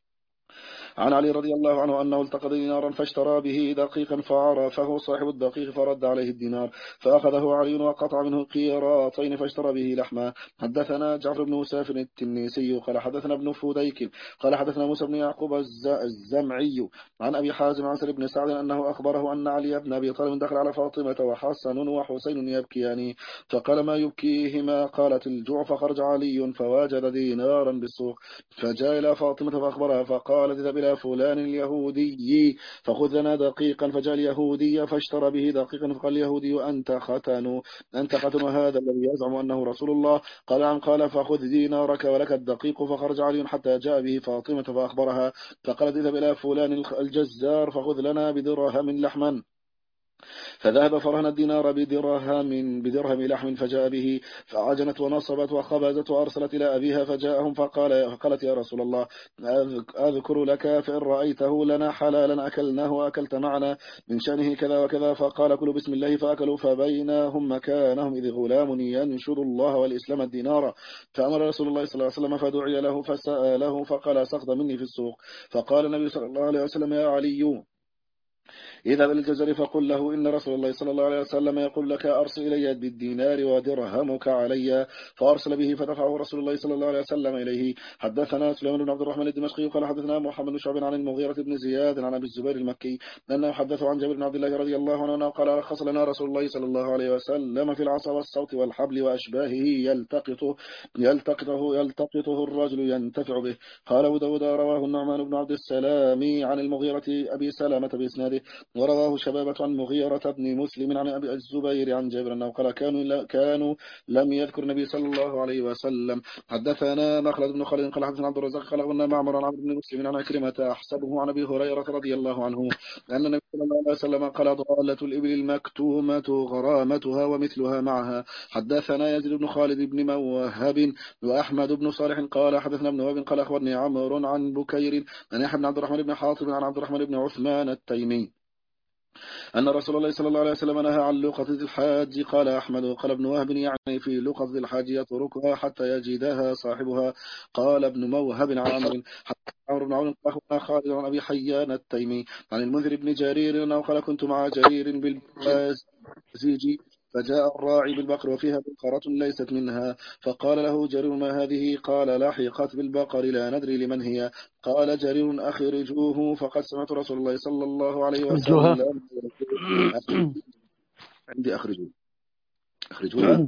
عن علي رضي الله عنه أنه التقط دينارا فاشترى به دقيقا فعرفه صاحب الدقيق فرد عليه الدينار فأخذه علي وقطع منه قيراطين فاشترى به لحما. حدثنا جعفر بن مسافر التنيسي قال حدثنا ابن فوديك قال حدثنا موسى بن يعقوب الزمعي عن أبي حازم عن سر بن سعد أنه أخبره أن علي بن أبي طالب دخل على فاطمة وحسن وحسين يبكيان فقال ما يبكيهما قالت الجوع فخرج علي فوجد دينارا بالسوق فجاء إلى فاطمة فأخبرها فقالت اذهب إلى فلان اليهودي فخذ لنا دقيقا فجاء اليهودي فاشترى به دقيقا فقال اليهودي أنت ختن هذا الذي يزعم أنه رسول الله قال نعم قال فخذ دينارك ولك الدقيق فخرج علي حتى جاء به فاطمة فأخبرها فقالت اذهب إلى فلان الجزار فخذ لنا بدرهم لحما فذهب فرهن الدينار بدرهم لحم فجاء به فعجنت ونصبت وخبزت وأرسلت إلى أبيها فجاءهم فقالت يا رسول الله أذكر لك فإن رأيته لنا حلالا أكلناه وأكلت معنا من شأنه كذا وكذا فقال كلوا بسم الله فأكلوا فبينهم مكانهم إذ غلام ينشد الله والإسلام الدينار فأمر رسول الله صلى الله عليه وسلم فدعي له فسأله فقال سقط مني في السوق فقال النبي صلى الله عليه وسلم يا علي اذهب إلى الجزر فقل له إن رسول الله صلى الله عليه وسلم يقول لك أرسل إلي بالدينار ودرهمك علي فأرسل به فدفعه رسول الله صلى الله عليه وسلم إليه. حدثنا سليمان بن عبد الرحمن الدمشقي قال حدثنا محمد بن شعب عن المغيرة بن زياد عن أبي الزبير المكي أنه حدثه عن جابر بن عبد الله رضي الله عنه قال رخص لنا رسول الله صلى الله عليه وسلم في العصا والصوت والحبل وأشباهه يلتقطه الرجل ينتفع به. قال أبو داود رواه النعمان بن عبد السلام عن المغيرة أبي سلمة بإسناد بإسناده. ورواه شبابة عن مغيرة بن مسلم عن أبي الزبير عن جابر أنه قال كانوا لم يذكر النبي صلى الله عليه وسلم. حدثنا مخلد بن خالد قال حدثنا عبد الرزاق قال أخبرنا معمر عن عمرو بن مسلم عن عكرمة أحسبه عن أبي هريرة رضي الله عنه أن النبي صلى الله عليه وسلم قال ضالة الإبل المكتومة غرامتها ومثلها معها. حدثنا يزيد بن خالد بن موهب وأحمد بن صالح قال حدثنا ابن وهب قال أخبرني عمرو عن بكير عن يحيى بن عبد الرحمن بن حاطب عن عبد الرحمن بن عثمان التيمي أن رسول الله صلى الله عليه وسلم نهى عن لقطة الحاج. قال أحمد وقال ابن وهب يعني في لقطة الحاج يتركها حتى يجدها صاحبها. قال ابن موهب عن عمرو عمرو بن عون أخبرنا خالد عن أبي حيان التيمي عن المنذر بن جرير أنه قال كنت مع جرير بالبازيج فجاء الراعي بالبقر وفيها بقرة ليست منها فقال له جرير ما هذه؟ قال لحقت بالبقر لا ندري لمن هي. قال جرير أخرجوه فقد سمعت رسول الله صلى الله عليه رجوها. وسلم عندي أخرجوها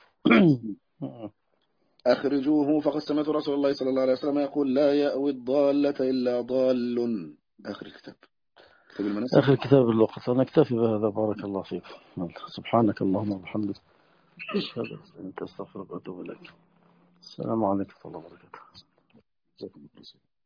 أخرجوه فقد سمعت رسول الله صلى الله عليه وسلم يقول لا يأوي الضالة إلا ضال. آخر الكتاب كتاب المناسك. آخر كتاب اللقطة. نكتفي بهذا. بارك الله فيك. سبحانك اللهم وبحمدك أشهد أن لا إله إلا أنت أستغفرك وأتوب إليك. السلام عليكم ورحمة الله وبركاته.